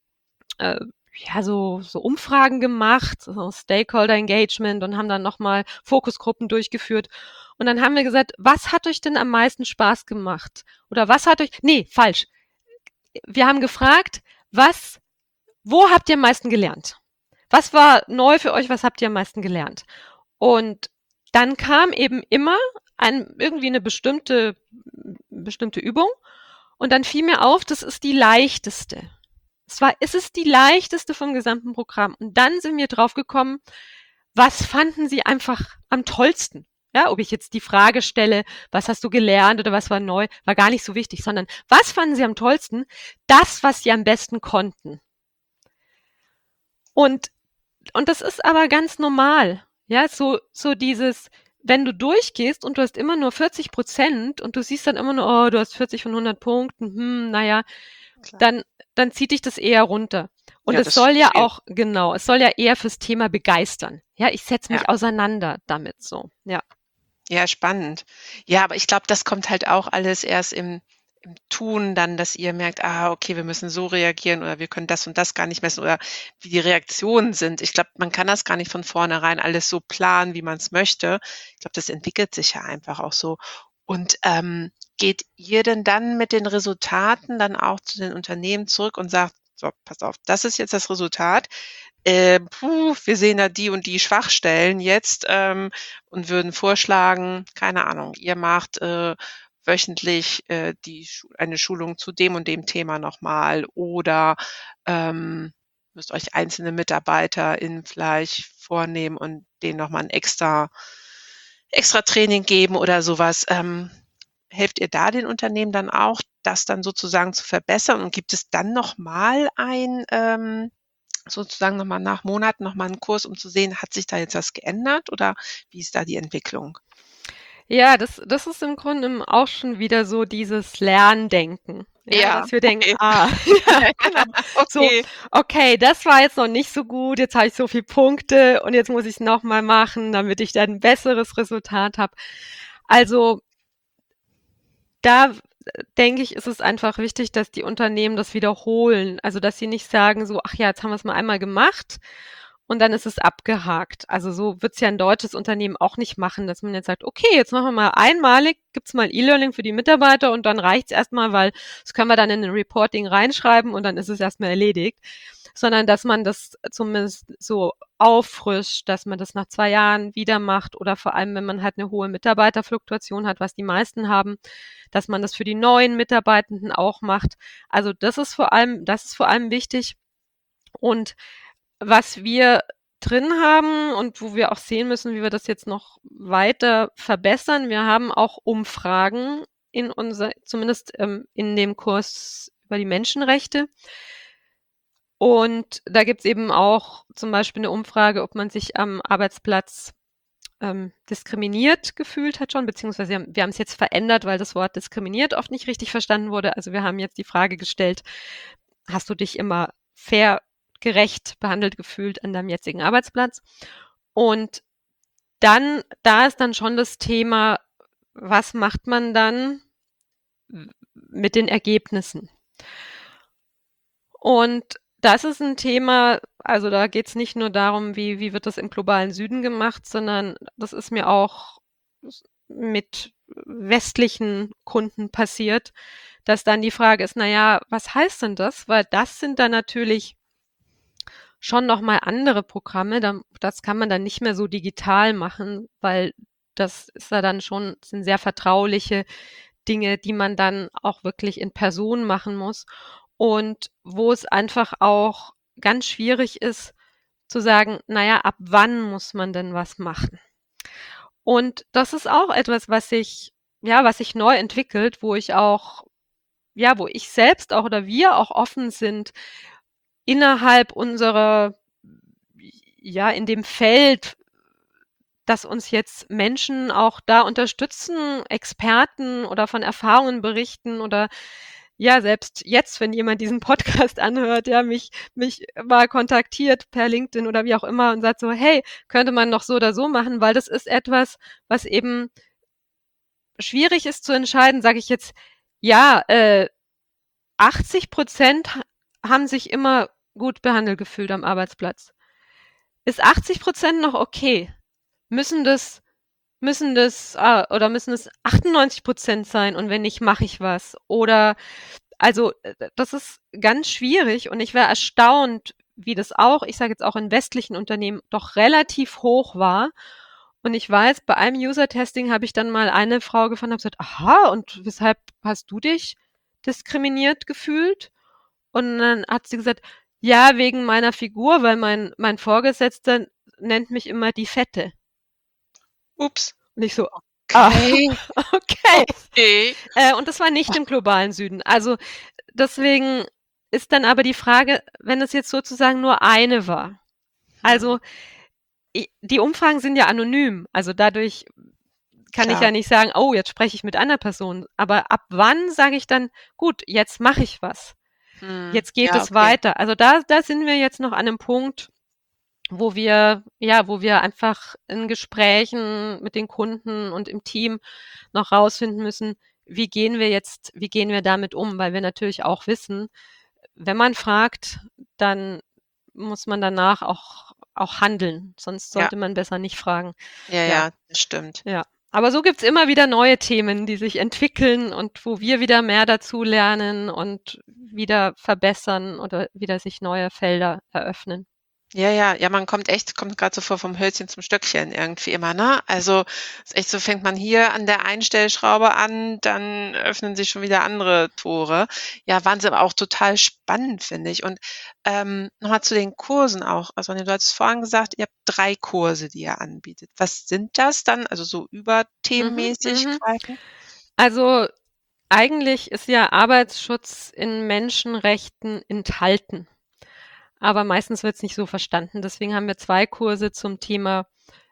so Umfragen gemacht, so Stakeholder Engagement und haben dann nochmal Fokusgruppen durchgeführt. Und dann haben wir gesagt, was hat euch denn am meisten Spaß gemacht? Oder was hat euch, nee, falsch. Wir haben gefragt, wo habt ihr am meisten gelernt? Was war neu für euch? Was habt ihr am meisten gelernt? Und dann kam eben immer irgendwie eine bestimmte Übung. Und dann fiel mir auf, das ist die leichteste. Es ist die leichteste vom gesamten Programm. Und dann sind wir drauf gekommen, was fanden sie einfach am tollsten? Ja, ob ich jetzt die Frage stelle, was hast du gelernt oder was war neu, war gar nicht so wichtig, sondern was fanden sie am tollsten? Das, was sie am besten konnten. Und das ist aber ganz normal. Ja, so dieses, wenn du durchgehst und du hast immer nur 40% und du siehst dann immer nur, oh, du hast 40 von 100 Punkten, naja, dann zieht dich das eher runter. Und es soll ja auch, genau, es soll ja eher fürs Thema begeistern. Ja, ich setze mich auseinander damit so, ja. Ja, spannend. Ja, aber ich glaube, das kommt halt auch alles erst im Tun dann, dass ihr merkt, okay, wir müssen so reagieren oder wir können das und das gar nicht messen oder wie die Reaktionen sind. Ich glaube, man kann das gar nicht von vornherein alles so planen, wie man es möchte. Ich glaube, das entwickelt sich ja einfach auch so. Und geht ihr denn dann mit den Resultaten dann auch zu den Unternehmen zurück und sagt, so, pass auf, das ist jetzt das Resultat. Wir sehen da die und die Schwachstellen jetzt und würden vorschlagen, keine Ahnung, ihr macht wöchentlich eine Schulung zu dem und dem Thema nochmal oder müsst euch einzelne MitarbeiterInnen vielleicht vornehmen und denen nochmal ein extra Training geben oder sowas. Helft ihr da den Unternehmen dann auch, das dann sozusagen zu verbessern? Und gibt es dann nochmal sozusagen nochmal nach Monaten nochmal einen Kurs, um zu sehen, hat sich da jetzt was geändert oder wie ist da die Entwicklung? Ja, das ist im Grunde auch schon wieder so dieses Lerndenken. Ja, dass wir denken, ja, genau. So, okay, das war jetzt noch nicht so gut, jetzt habe ich so viele Punkte und jetzt muss ich es nochmal machen, damit ich dann ein besseres Resultat habe. Also da denke ich, ist es einfach wichtig, dass die Unternehmen das wiederholen. Also dass sie nicht sagen so, ach ja, jetzt haben wir es mal einmal gemacht und dann ist es abgehakt. Also so wird es ja ein deutsches Unternehmen auch nicht machen, dass man jetzt sagt, okay, jetzt machen wir mal einmalig, gibt's mal E-Learning für die Mitarbeiter und dann reicht's erstmal, weil das können wir dann in ein Reporting reinschreiben und dann ist es erstmal erledigt. Sondern dass man das zumindest so auffrischt, dass man das nach 2 Jahren wieder macht oder vor allem, wenn man halt eine hohe Mitarbeiterfluktuation hat, was die meisten haben, dass man das für die neuen Mitarbeitenden auch macht. Also das ist vor allem wichtig. Und was wir drin haben und wo wir auch sehen müssen, wie wir das jetzt noch weiter verbessern, wir haben auch Umfragen zumindest in dem Kurs über die Menschenrechte. Und da gibt's eben auch zum Beispiel eine Umfrage, ob man sich am Arbeitsplatz diskriminiert gefühlt hat schon, beziehungsweise wir haben es jetzt verändert, weil das Wort diskriminiert oft nicht richtig verstanden wurde. Also wir haben jetzt die Frage gestellt, hast du dich immer fair, gerecht behandelt gefühlt an deinem jetzigen Arbeitsplatz? Und dann, da ist dann schon das Thema, was macht man dann mit den Ergebnissen? Und das ist ein Thema, also da geht es nicht nur darum, wie wird das im globalen Süden gemacht, sondern das ist mir auch mit westlichen Kunden passiert, dass dann die Frage ist, naja, was heißt denn das? Weil das sind dann natürlich schon nochmal andere Programme, das kann man dann nicht mehr so digital machen, weil das ist ja dann schon, sind sehr vertrauliche Dinge, die man dann auch wirklich in Person machen muss. Und wo es einfach auch ganz schwierig ist, zu sagen, naja, ab wann muss man denn was machen? Und das ist auch etwas, was sich neu entwickelt, wo ich auch wo ich selbst auch oder wir auch offen sind, innerhalb unserer, in dem Feld, dass uns jetzt Menschen auch da unterstützen, Experten oder von Erfahrungen berichten oder selbst jetzt, wenn jemand diesen Podcast anhört, mich mal kontaktiert per LinkedIn oder wie auch immer und sagt so, hey, könnte man noch so oder so machen, weil das ist etwas, was eben schwierig ist zu entscheiden, sage ich jetzt, 80% haben sich immer gut behandelt gefühlt am Arbeitsplatz. Ist 80% noch okay? Müssen das 98% sein und wenn nicht, mache ich was? Oder also das ist ganz schwierig und ich wäre erstaunt, wie das auch, ich sage jetzt auch in westlichen Unternehmen, doch relativ hoch war. Und ich weiß, bei einem User-Testing habe ich dann mal eine Frau gefunden und habe gesagt, aha, und weshalb hast du dich diskriminiert gefühlt? Und dann hat sie gesagt, ja, wegen meiner Figur, weil mein Vorgesetzter nennt mich immer die Fette. Ups. Und ich so, Okay. okay. Okay. Und das war nicht im globalen Süden. Also deswegen ist dann aber die Frage, wenn es jetzt sozusagen nur eine war. Also die Umfragen sind ja anonym. Also dadurch kann ich Klar. ja nicht sagen, oh, jetzt spreche ich mit einer Person. Aber ab wann sage ich dann, gut, jetzt mache ich was. Jetzt geht es weiter. Also da sind wir jetzt noch an einem Punkt, wo wir einfach in Gesprächen mit den Kunden und im Team noch rausfinden müssen, wie gehen wir damit um? Weil wir natürlich auch wissen, wenn man fragt, dann muss man danach auch handeln. Sonst sollte man besser nicht fragen. Ja, das stimmt. Ja. Aber so gibt's immer wieder neue Themen, die sich entwickeln und wo wir wieder mehr dazu lernen und wieder verbessern oder wieder sich neue Felder eröffnen. Ja, man kommt gerade so vom Hölzchen zum Stöckchen irgendwie immer, ne? Also, ist echt so, fängt man hier an der einen Stellschraube an, dann öffnen sich schon wieder andere Tore. Ja, Wahnsinn, aber auch total spannend, finde ich. Und, noch mal zu den Kursen auch. Also, du hattest vorhin gesagt, ihr habt 3 Kurse, die ihr anbietet. Was sind das dann? Also, so überthemenmäßig greifend? Also, eigentlich ist ja Arbeitsschutz in Menschenrechten enthalten. Aber meistens wird es nicht so verstanden. Deswegen haben wir 2 Kurse zum Thema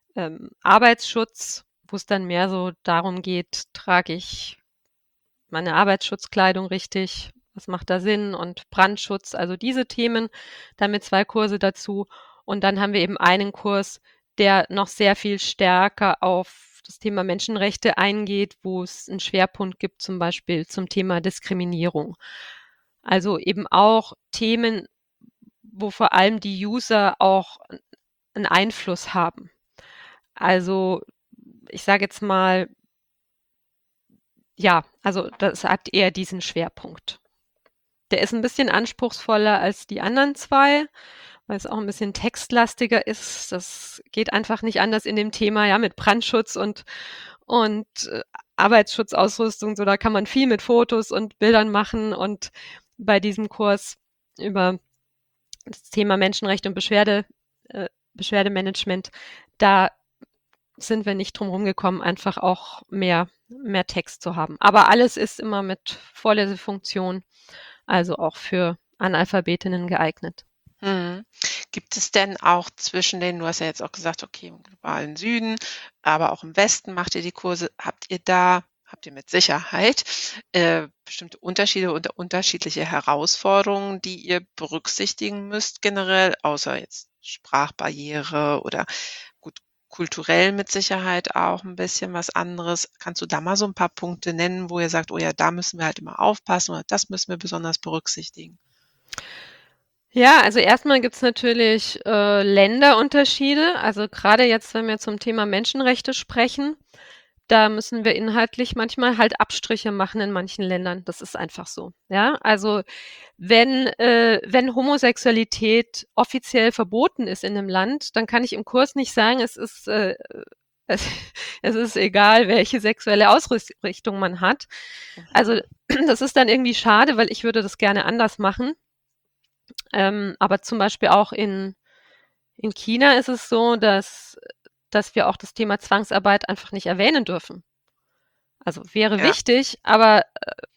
Arbeitsschutz, wo es dann mehr so darum geht, trage ich meine Arbeitsschutzkleidung richtig, was macht da Sinn und Brandschutz, also diese Themen, dann mit 2 Kurse dazu. Und dann haben wir eben einen Kurs, der noch sehr viel stärker auf das Thema Menschenrechte eingeht, wo es einen Schwerpunkt gibt, zum Beispiel zum Thema Diskriminierung. Also eben auch Themen, wo vor allem die User auch einen Einfluss haben. Also ich sage jetzt mal, also das hat eher diesen Schwerpunkt. Der ist ein bisschen anspruchsvoller als die anderen 2, weil es auch ein bisschen textlastiger ist. Das geht einfach nicht anders in dem Thema, mit Brandschutz und Arbeitsschutzausrüstung. So, da kann man viel mit Fotos und Bildern machen. Und bei diesem Kurs über das Thema Menschenrechte und Beschwerdemanagement, da sind wir nicht drum rumgekommen, einfach auch mehr Text zu haben. Aber alles ist immer mit Vorlesefunktion, also auch für Analphabetinnen geeignet. Gibt es denn auch du hast ja jetzt auch gesagt, okay, im globalen Süden, aber auch im Westen macht ihr die Kurse. Habt ihr mit Sicherheit bestimmte Unterschiede oder unterschiedliche Herausforderungen, die ihr berücksichtigen müsst generell, außer jetzt Sprachbarriere oder gut, kulturell mit Sicherheit auch ein bisschen was anderes. Kannst du da mal so ein paar Punkte nennen, wo ihr sagt: „Oh ja, da müssen wir halt immer aufpassen oder das müssen wir besonders berücksichtigen?“ Ja, also erstmal gibt's natürlich Länderunterschiede. Also gerade jetzt, wenn wir zum Thema Menschenrechte sprechen, da müssen wir inhaltlich manchmal halt Abstriche machen in manchen Ländern. Das ist einfach so. Ja, also wenn Homosexualität offiziell verboten ist in einem Land, dann kann ich im Kurs nicht sagen, es, es ist egal, welche sexuelle Ausrichtung man hat. Also das ist dann irgendwie schade, weil ich würde das gerne anders machen. Aber zum Beispiel auch in China ist es so, dass wir auch das Thema Zwangsarbeit einfach nicht erwähnen dürfen. Also wäre Ja. wichtig, aber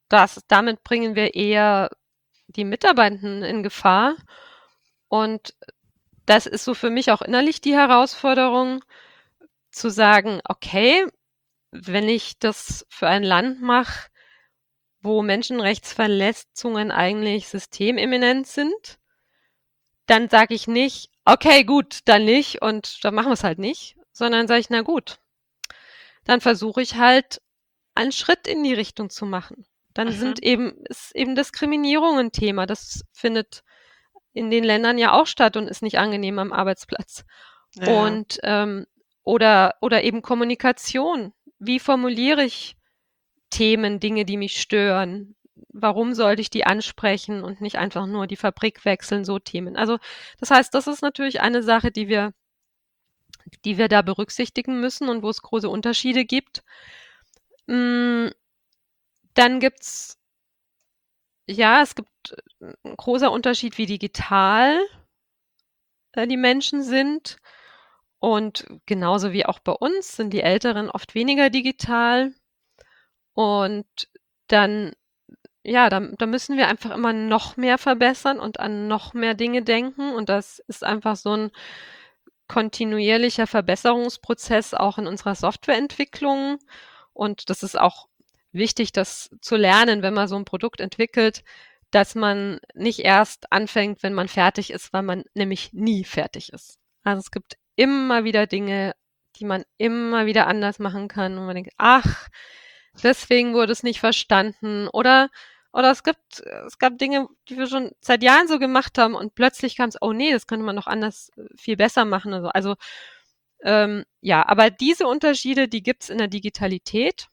damit bringen wir eher die Mitarbeitenden in Gefahr. Und das ist so für mich auch innerlich die Herausforderung, zu sagen, okay, wenn ich das für ein Land mache, wo Menschenrechtsverletzungen eigentlich systememinent sind, dann sage ich nicht, okay, gut, dann nicht und dann machen wir es halt nicht, sondern sage ich, na gut, dann versuche ich halt einen Schritt in die Richtung zu machen. Dann Mhm. ist eben Diskriminierung ein Thema. Das findet in den Ländern ja auch statt und ist nicht angenehm am Arbeitsplatz. Ja. Und oder eben Kommunikation. Wie formuliere ich Themen, Dinge, die mich stören? Warum sollte ich die ansprechen und nicht einfach nur die Fabrik wechseln, so Themen. Also das heißt, das ist natürlich eine Sache, die wir da berücksichtigen müssen und wo es große Unterschiede gibt. Mm, Dann gibt's, ja, es gibt ein großer Unterschied, wie digital die Menschen sind. Und genauso wie auch bei uns sind die Älteren oft weniger digital. Und dann, ja, da müssen wir einfach immer noch mehr verbessern und an noch mehr Dinge denken. Und das ist einfach so ein kontinuierlicher Verbesserungsprozess auch in unserer Softwareentwicklung. Und das ist auch wichtig, das zu lernen, wenn man so ein Produkt entwickelt, dass man nicht erst anfängt, wenn man fertig ist, weil man nämlich nie fertig ist. Also es gibt immer wieder Dinge, die man immer wieder anders machen kann und man denkt, ach, deswegen wurde es nicht verstanden oder es gab Dinge, die wir schon seit Jahren so gemacht haben und plötzlich kam es, oh nee, das könnte man noch anders viel besser machen. Also ja, aber diese Unterschiede, die gibt's in der Digitalität.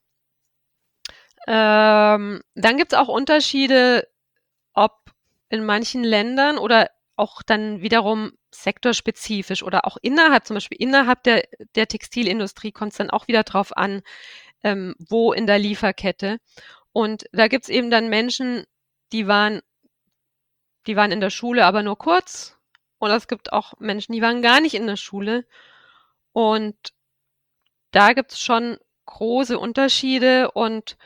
Dann gibt's auch Unterschiede, ob in manchen Ländern oder auch dann wiederum sektorspezifisch oder auch zum Beispiel innerhalb der Textilindustrie kommt es dann auch wieder drauf an, wo in der Lieferkette. Und da gibt's eben dann Menschen, die waren, die waren in der Schule, aber nur kurz. Oder es gibt auch Menschen, die waren gar nicht in der Schule. Und da gibt's schon große Unterschiede und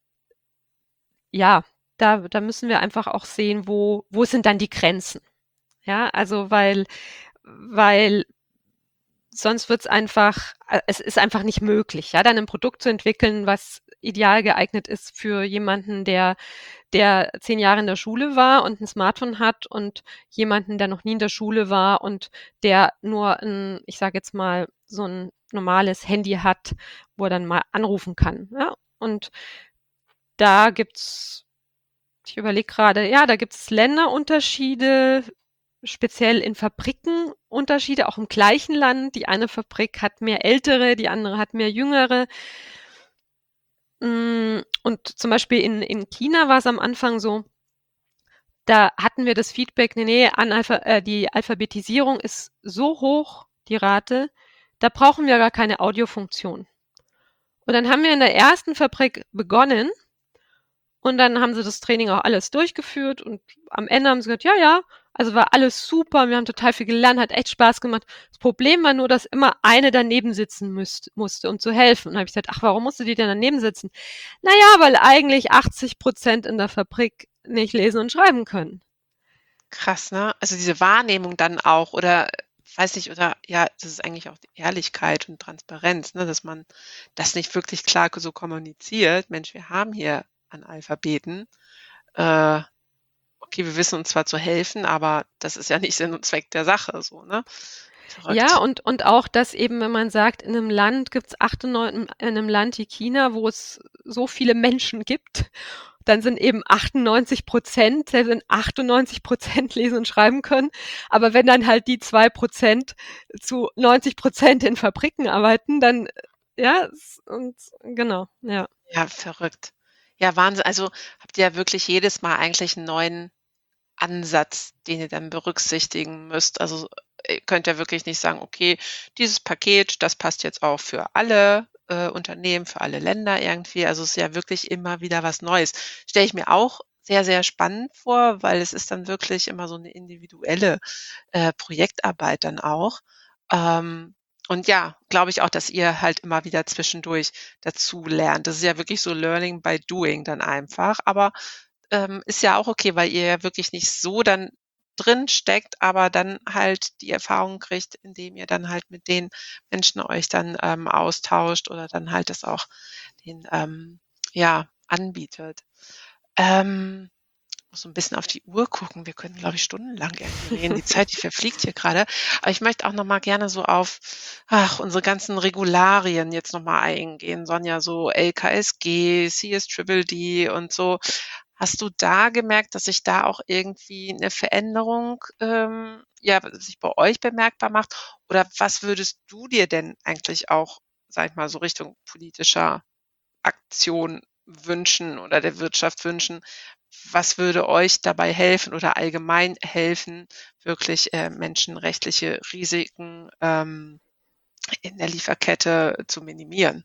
ja, da müssen wir einfach auch sehen, wo sind dann die Grenzen? Ja, also weil sonst wird's einfach, es ist einfach nicht möglich, ja, dann ein Produkt zu entwickeln, was ideal geeignet ist für jemanden, der 10 Jahre in der Schule war und ein Smartphone hat und jemanden, der noch nie in der Schule war und der nur ein, ich sage jetzt mal, so ein normales Handy hat, wo er dann mal anrufen kann, ja? Und da gibt's ich überlege gerade, ja, da gibt's Länderunterschiede, speziell in Fabriken Unterschiede, auch im gleichen Land. Die eine Fabrik hat mehr Ältere, die andere hat mehr Jüngere. Und zum Beispiel in China war es am Anfang so, da hatten wir das Feedback, nee, die Alphabetisierung ist so hoch, die Rate, da brauchen wir gar keine Audiofunktion. Und dann haben wir in der ersten Fabrik begonnen und dann haben sie das Training auch alles durchgeführt und am Ende haben sie gesagt, ja, ja, also war alles super, wir haben total viel gelernt, hat echt Spaß gemacht. Das Problem war nur, dass immer eine daneben sitzen musste, um zu helfen. Und dann habe ich gesagt, ach, warum musste die denn daneben sitzen? Naja, weil eigentlich 80% in der Fabrik nicht lesen und schreiben können. Krass, ne? Also diese Wahrnehmung dann auch oder weiß nicht, oder ja, das ist eigentlich auch die Ehrlichkeit und Transparenz, ne, dass man das nicht wirklich klar so kommuniziert. Mensch, wir haben hier Analphabeten. Äh, okay, wir wissen uns zwar zu helfen, aber das ist ja nicht Sinn und Zweck der Sache, so, ne? Ja, Verrückt. und auch, dass eben, wenn man sagt, in einem Land gibt's 98, in einem Land wie China, wo es so viele Menschen gibt, dann sind eben 98%, selbst wenn 98% lesen und schreiben können. Aber wenn dann halt die 2% zu 90% in Fabriken arbeiten, dann, ja, und genau, ja. Ja, verrückt. Ja, Wahnsinn. Also habt ihr ja wirklich jedes Mal eigentlich einen neuen Ansatz, den ihr dann berücksichtigen müsst. Also, ihr könnt ja wirklich nicht sagen: „Okay, dieses Paket, das passt jetzt auch für alle, Unternehmen, für alle Länder irgendwie.“ Also, es ist ja wirklich immer wieder was Neues. Stelle ich mir auch sehr, sehr spannend vor, weil es ist dann wirklich immer so eine individuelle, Projektarbeit dann auch. Ähm, Und ja, glaube ich auch, dass ihr halt immer wieder zwischendurch dazu lernt. Das ist ja wirklich so Learning by Doing dann einfach, aber, ist ja auch okay, weil ihr ja wirklich nicht so dann drin steckt, aber dann halt die Erfahrung kriegt, indem ihr dann halt mit den Menschen euch dann, austauscht oder dann halt das auch den, ja, anbietet. Ähm muss so 'n bisschen auf die Uhr gucken. Wir können, glaube ich, stundenlang irgendwie reden. Die Zeit, die verfliegt hier grade. Aber ich möchte auch noch mal gerne so auf, unsere ganzen Regularien jetzt noch mal eingehen, Sonja, so LKSG, CSDDD und so. Hast du da gemerkt, dass sich da auch irgendwie 'ne Veränderung, ja, sich bei euch bemerkbar macht? Oder was würdest du dir denn eigentlich auch, sage ich mal, so Richtung politischer Aktion wünschen oder der Wirtschaft wünschen? Was würde euch dabei helfen oder allgemein helfen, wirklich, menschenrechtliche Risiken, in der Lieferkette zu minimieren?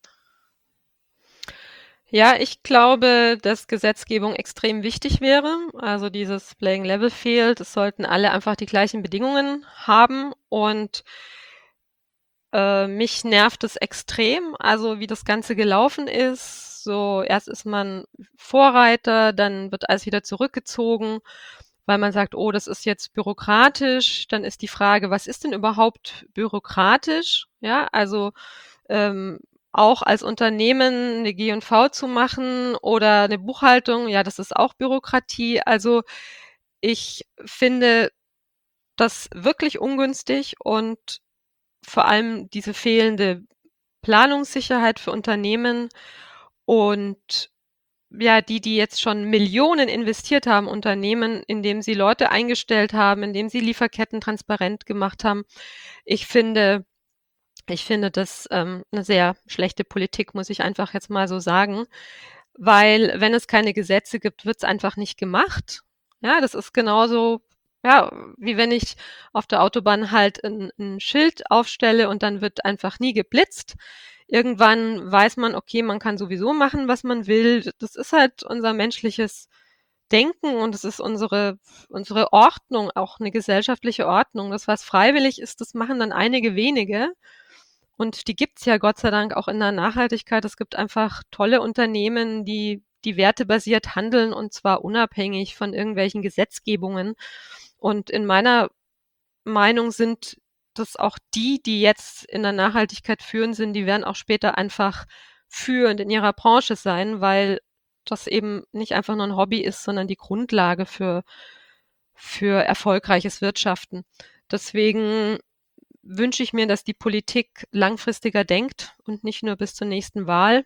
Ja, ich glaube, dass Gesetzgebung extrem wichtig wäre. Also dieses Playing Level Field, es sollten alle einfach die gleichen Bedingungen haben und mich nervt es extrem, also wie das Ganze gelaufen ist. So, erst ist man Vorreiter, dann wird alles wieder zurückgezogen, weil man sagt: „Oh, das ist jetzt bürokratisch.“ Dann ist die Frage: „Was ist denn überhaupt bürokratisch?“ Ja, also, ähm, auch als Unternehmen 'ne G&V zu machen oder 'ne Buchhaltung, ja, das ist auch Bürokratie. Also, ich finde das wirklich ungünstig und vor allem diese fehlende Planungssicherheit für Unternehmen und ja, die jetzt schon Millionen investiert haben, Unternehmen, indem sie Leute eingestellt haben, indem sie Lieferketten transparent gemacht haben. Ich finde ich finde das, 'ne sehr schlechte Politik, muss ich einfach jetzt mal so sagen, weil wenn es keine Gesetze gibt, wird's einfach nicht gemacht. Ja, das ist genauso, ja, wie wenn ich auf der Autobahn halt 'n Schild aufstelle und dann wird einfach nie geblitzt. Irgendwann weiß man, okay, man kann sowieso machen, was man will. Das ist halt unser menschliches Denken und es ist unsere Ordnung, auch 'ne gesellschaftliche Ordnung. Das, was freiwillig ist, das machen dann einige wenige. Und die gibt's ja Gott sei Dank auch in der Nachhaltigkeit. Es gibt einfach tolle Unternehmen, die wertebasiert handeln und zwar unabhängig von irgendwelchen Gesetzgebungen. Und in meiner Meinung sind das auch die jetzt in der Nachhaltigkeit führend sind, die werden auch später einfach führend in ihrer Branche sein, weil das eben nicht einfach nur 'n Hobby ist, sondern die Grundlage für erfolgreiches Wirtschaften. Deswegen wünsche ich mir, dass die Politik langfristiger denkt und nicht nur bis zur nächsten Wahl.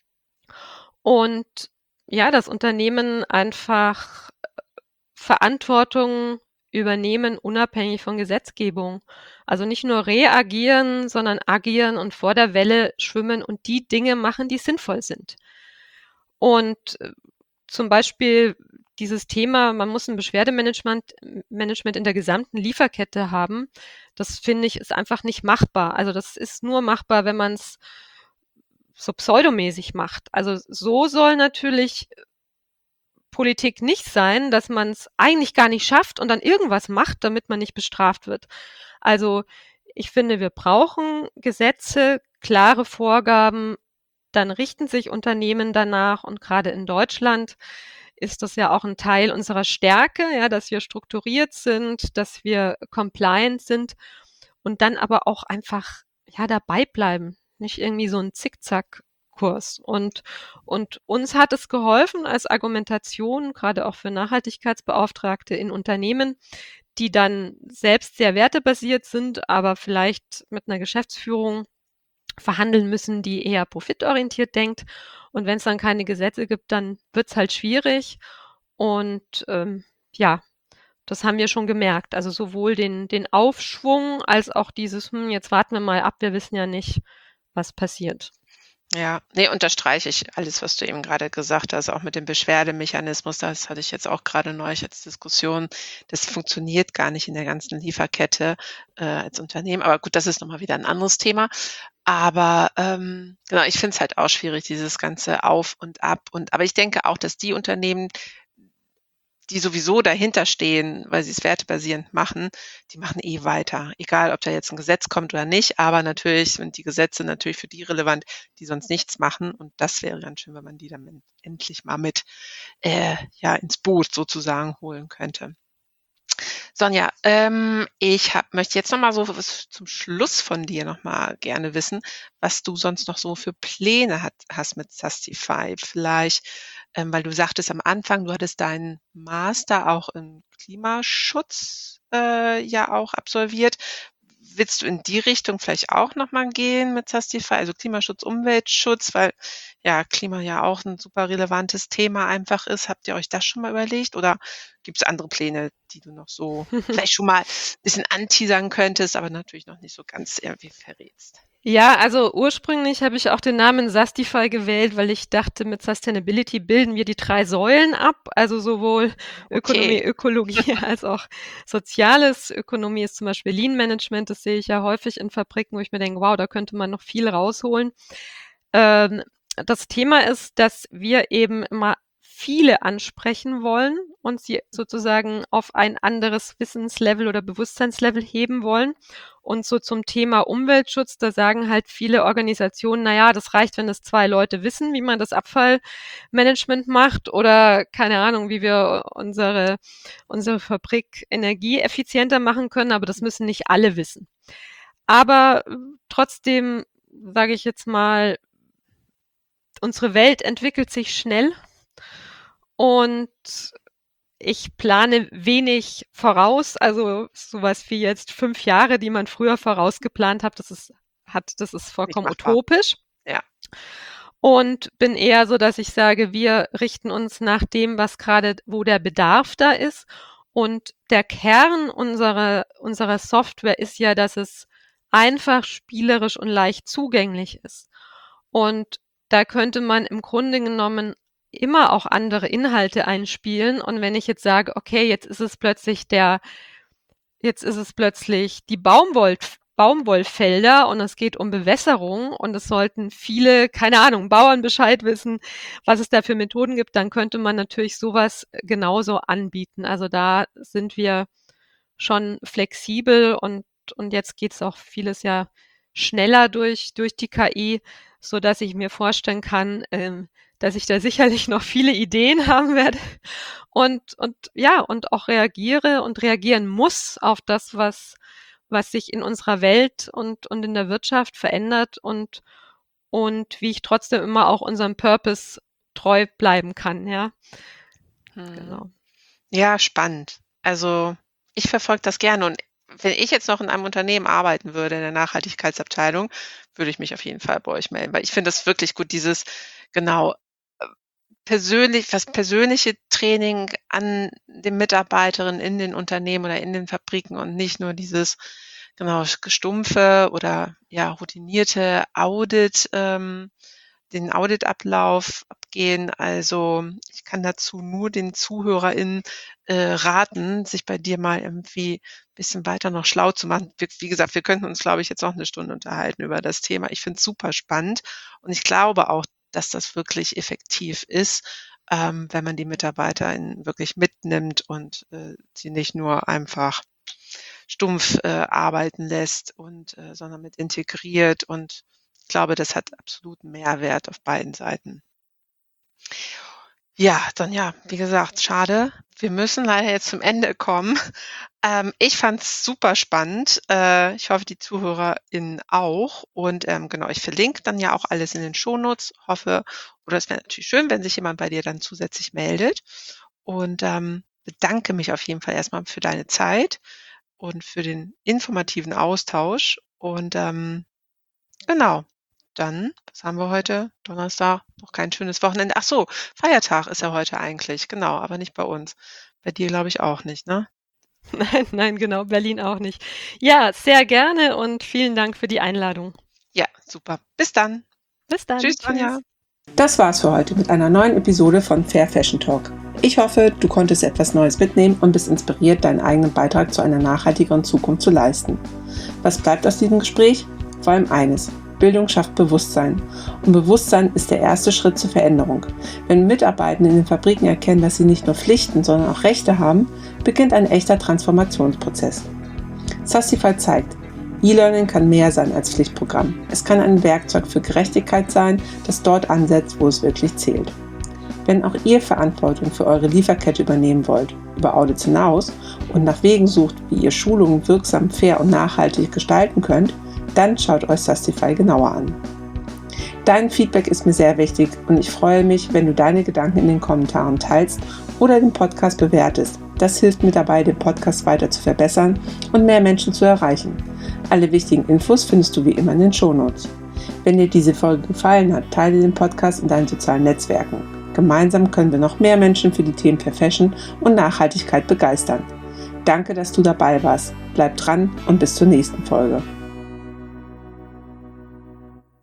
Und ja, dass Unternehmen einfach Verantwortung übernehmen, unabhängig von Gesetzgebung. Also nicht nur reagieren, sondern agieren und vor der Welle schwimmen und die Dinge machen, die sinnvoll sind. Und, zum Beispiel dieses Thema, man muss 'n Management in der gesamten Lieferkette haben. Das finde ich, ist einfach nicht machbar. Also, das ist nur machbar, wenn man's so pseudomäßig macht. Also, so soll natürlich Politik nicht sein, dass man's eigentlich gar nicht schafft und dann irgendwas macht, damit man nicht bestraft wird. Also, ich finde, wir brauchen Gesetze, klare Vorgaben, dann richten sich Unternehmen danach und grade in Deutschland ist das ja auch 'n Teil unserer Stärke, ja, dass wir strukturiert sind, dass wir compliant sind und dann aber auch einfach, ja, dabei bleiben, nicht irgendwie so 'n Zickzackkurs. Und uns hat es geholfen als Argumentation, grade auch für Nachhaltigkeitsbeauftragte in Unternehmen, die dann selbst sehr wertebasiert sind, aber vielleicht mit 'ner Geschäftsführung verhandeln müssen, die eher profitorientiert denkt. Und wenn's dann keine Gesetze gibt, dann wird's halt schwierig. Und, ja, das haben wir schon gemerkt. Also sowohl den Aufschwung als auch dieses: „Hm, jetzt warten wir mal ab, wir wissen ja nicht, was passiert.“ Ja, ne, unterstreiche ich alles, was du eben grade gesagt hast, auch mit dem Beschwerdemechanismus. Das hatte ich jetzt auch grade neulich als Diskussion. Das funktioniert gar nicht in der ganzen Lieferkette, als Unternehmen. Aber gut, das ist noch mal wieder 'n anderes Thema. Aber, genau, ich finde es halt auch schwierig, dieses ganze Auf und Ab aber ich denke auch, dass die Unternehmen die sowieso dahinter stehen, weil sie es wertebasierend machen, die machen weiter. Egal, ob da jetzt ein Gesetz kommt oder nicht, aber natürlich sind die Gesetze natürlich für die relevant, die sonst nichts machen. Und das wäre ganz schön, wenn man die dann endlich mal mit ins Boot sozusagen holen könnte. Sonja, möchte jetzt noch mal so was zum Schluss von dir noch mal gerne wissen, was du sonst noch so für Pläne hast mit Sustify. Vielleicht, weil du sagtest am Anfang, du hattest deinen Master auch in Klimaschutz ja auch absolviert. Willst du in die Richtung vielleicht auch noch mal gehen mit Sustify, also Klimaschutz, Umweltschutz, weil ja Klima ja auch ein super relevantes Thema einfach ist. Habt ihr euch das schon mal überlegt oder gibt es andere Pläne, die du noch so vielleicht schon mal ein bisschen anteasern könntest, aber natürlich noch nicht so ganz irgendwie verrätst? Ja, also ursprünglich habe ich auch den Namen Sustify gewählt, weil ich dachte, mit Sustainability bilden wir die 3 Säulen ab, also sowohl Ökonomie, Okay. Ökologie als auch Soziales. Ökonomie ist zum Beispiel Lean Management, das sehe ich ja häufig in Fabriken, wo ich mir denke, wow, da könnte man noch viel rausholen. Das Thema ist, dass wir eben immer viele ansprechen wollen und sie sozusagen auf ein anderes Wissenslevel oder Bewusstseinslevel heben wollen. Und so zum Thema Umweltschutz, da sagen halt viele Organisationen, naja, das reicht, wenn es 2 Leute wissen, wie man das Abfallmanagement macht oder keine Ahnung, wie wir unsere Fabrik energieeffizienter machen können, aber das müssen nicht alle wissen. Aber trotzdem, sage ich jetzt mal, unsere Welt entwickelt sich schnell und ich plane wenig voraus, also sowas wie jetzt 5 Jahre, die man früher vorausgeplant hat, das ist Nicht vollkommen machbar. utopisch. Ja. Und bin eher so, dass ich sage, wir richten uns nach dem, wo der Bedarf da ist. Und der Kern unserer Software ist ja, dass es einfach, spielerisch und leicht zugänglich ist. Und da könnte man im Grunde genommen immer auch andere Inhalte einspielen. Und wenn ich jetzt sage, okay, jetzt ist es plötzlich die Baumwollfelder und es geht um Bewässerung und es sollten viele, keine Ahnung, Bauern Bescheid wissen, was es da für Methoden gibt, dann könnte man natürlich sowas genauso anbieten. Also da sind wir schon flexibel und jetzt geht's auch vieles ja schneller durch die KI, so dass ich mir vorstellen kann, dass ich da sicherlich noch viele Ideen haben werde und auch reagieren muss auf das, was sich in unserer Welt und in der Wirtschaft verändert und wie ich trotzdem immer auch unserem Purpose treu bleiben kann, ja. Genau. Ja, spannend. Also ich verfolge das gerne und wenn ich jetzt noch in einem Unternehmen arbeiten würde, in der Nachhaltigkeitsabteilung, würde ich mich auf jeden Fall bei euch melden, weil ich finde das wirklich gut, dieses genau persönliche Training an den Mitarbeiterinnen in den Unternehmen oder in den Fabriken und nicht nur dieses stumpfe oder ja routinierte den Auditablauf abgehen. Also ich kann dazu nur den ZuhörerInnen raten, sich bei dir mal irgendwie ein bisschen weiter noch schlau zu machen. Wie gesagt, wir könnten uns, glaube ich, jetzt noch 1 Stunde unterhalten über das Thema. Ich finde es super spannend und ich glaube auch, dass das wirklich effektiv ist, wenn man die MitarbeiterInnen wirklich mitnimmt und sie nicht nur einfach stumpf arbeiten lässt und sondern mit integriert. Und ich glaube, das hat absoluten Mehrwert auf beiden Seiten. Ja, Sonja, wie gesagt, schade. Wir müssen leider jetzt zum Ende kommen. Ich fand es super spannend. Ich hoffe, die ZuhörerInnen auch. Und genau, ich verlinke dann ja auch alles in den Shownotes. Hoffe, oder es wäre natürlich schön, wenn sich jemand bei dir dann zusätzlich meldet. Und bedanke mich auf jeden Fall erstmal für deine Zeit und für den informativen Austausch. Und genau, dann, was haben wir heute? Donnerstag, noch kein schönes Wochenende. Ach so, Feiertag ist ja heute eigentlich, genau, aber nicht bei uns. Bei dir glaube ich auch nicht, ne? Nein, genau, Berlin auch nicht. Ja, sehr gerne und vielen Dank für die Einladung. Ja, super. Bis dann. Bis dann. Tschüss, Sonja. Das war's für heute mit einer neuen Episode von Fair Fashion Talk. Ich hoffe, du konntest etwas Neues mitnehmen und bist inspiriert, deinen eigenen Beitrag zu einer nachhaltigeren Zukunft zu leisten. Was bleibt aus diesem Gespräch? Vor allem eines: Bildung schafft Bewusstsein. Und Bewusstsein ist der erste Schritt zur Veränderung. Wenn Mitarbeitende in den Fabriken erkennen, dass sie nicht nur Pflichten, sondern auch Rechte haben, beginnt ein echter Transformationsprozess. Sassify zeigt, E-Learning kann mehr sein als Pflichtprogramm. Es kann ein Werkzeug für Gerechtigkeit sein, das dort ansetzt, wo es wirklich zählt. Wenn auch ihr Verantwortung für eure Lieferkette übernehmen wollt, über Audits hinaus und nach Wegen sucht, wie ihr Schulungen wirksam, fair und nachhaltig gestalten könnt, dann schaut euch Sassify genauer an. Dein Feedback ist mir sehr wichtig und ich freue mich, wenn du deine Gedanken in den Kommentaren teilst oder den Podcast bewertest. Das hilft mir dabei, den Podcast weiter zu verbessern und mehr Menschen zu erreichen. Alle wichtigen Infos findest du wie immer in den Shownotes. Wenn dir diese Folge gefallen hat, teile den Podcast in deinen sozialen Netzwerken. Gemeinsam können wir noch mehr Menschen für die Themen Fair Fashion und Nachhaltigkeit begeistern. Danke, dass du dabei warst. Bleib dran und bis zur nächsten Folge.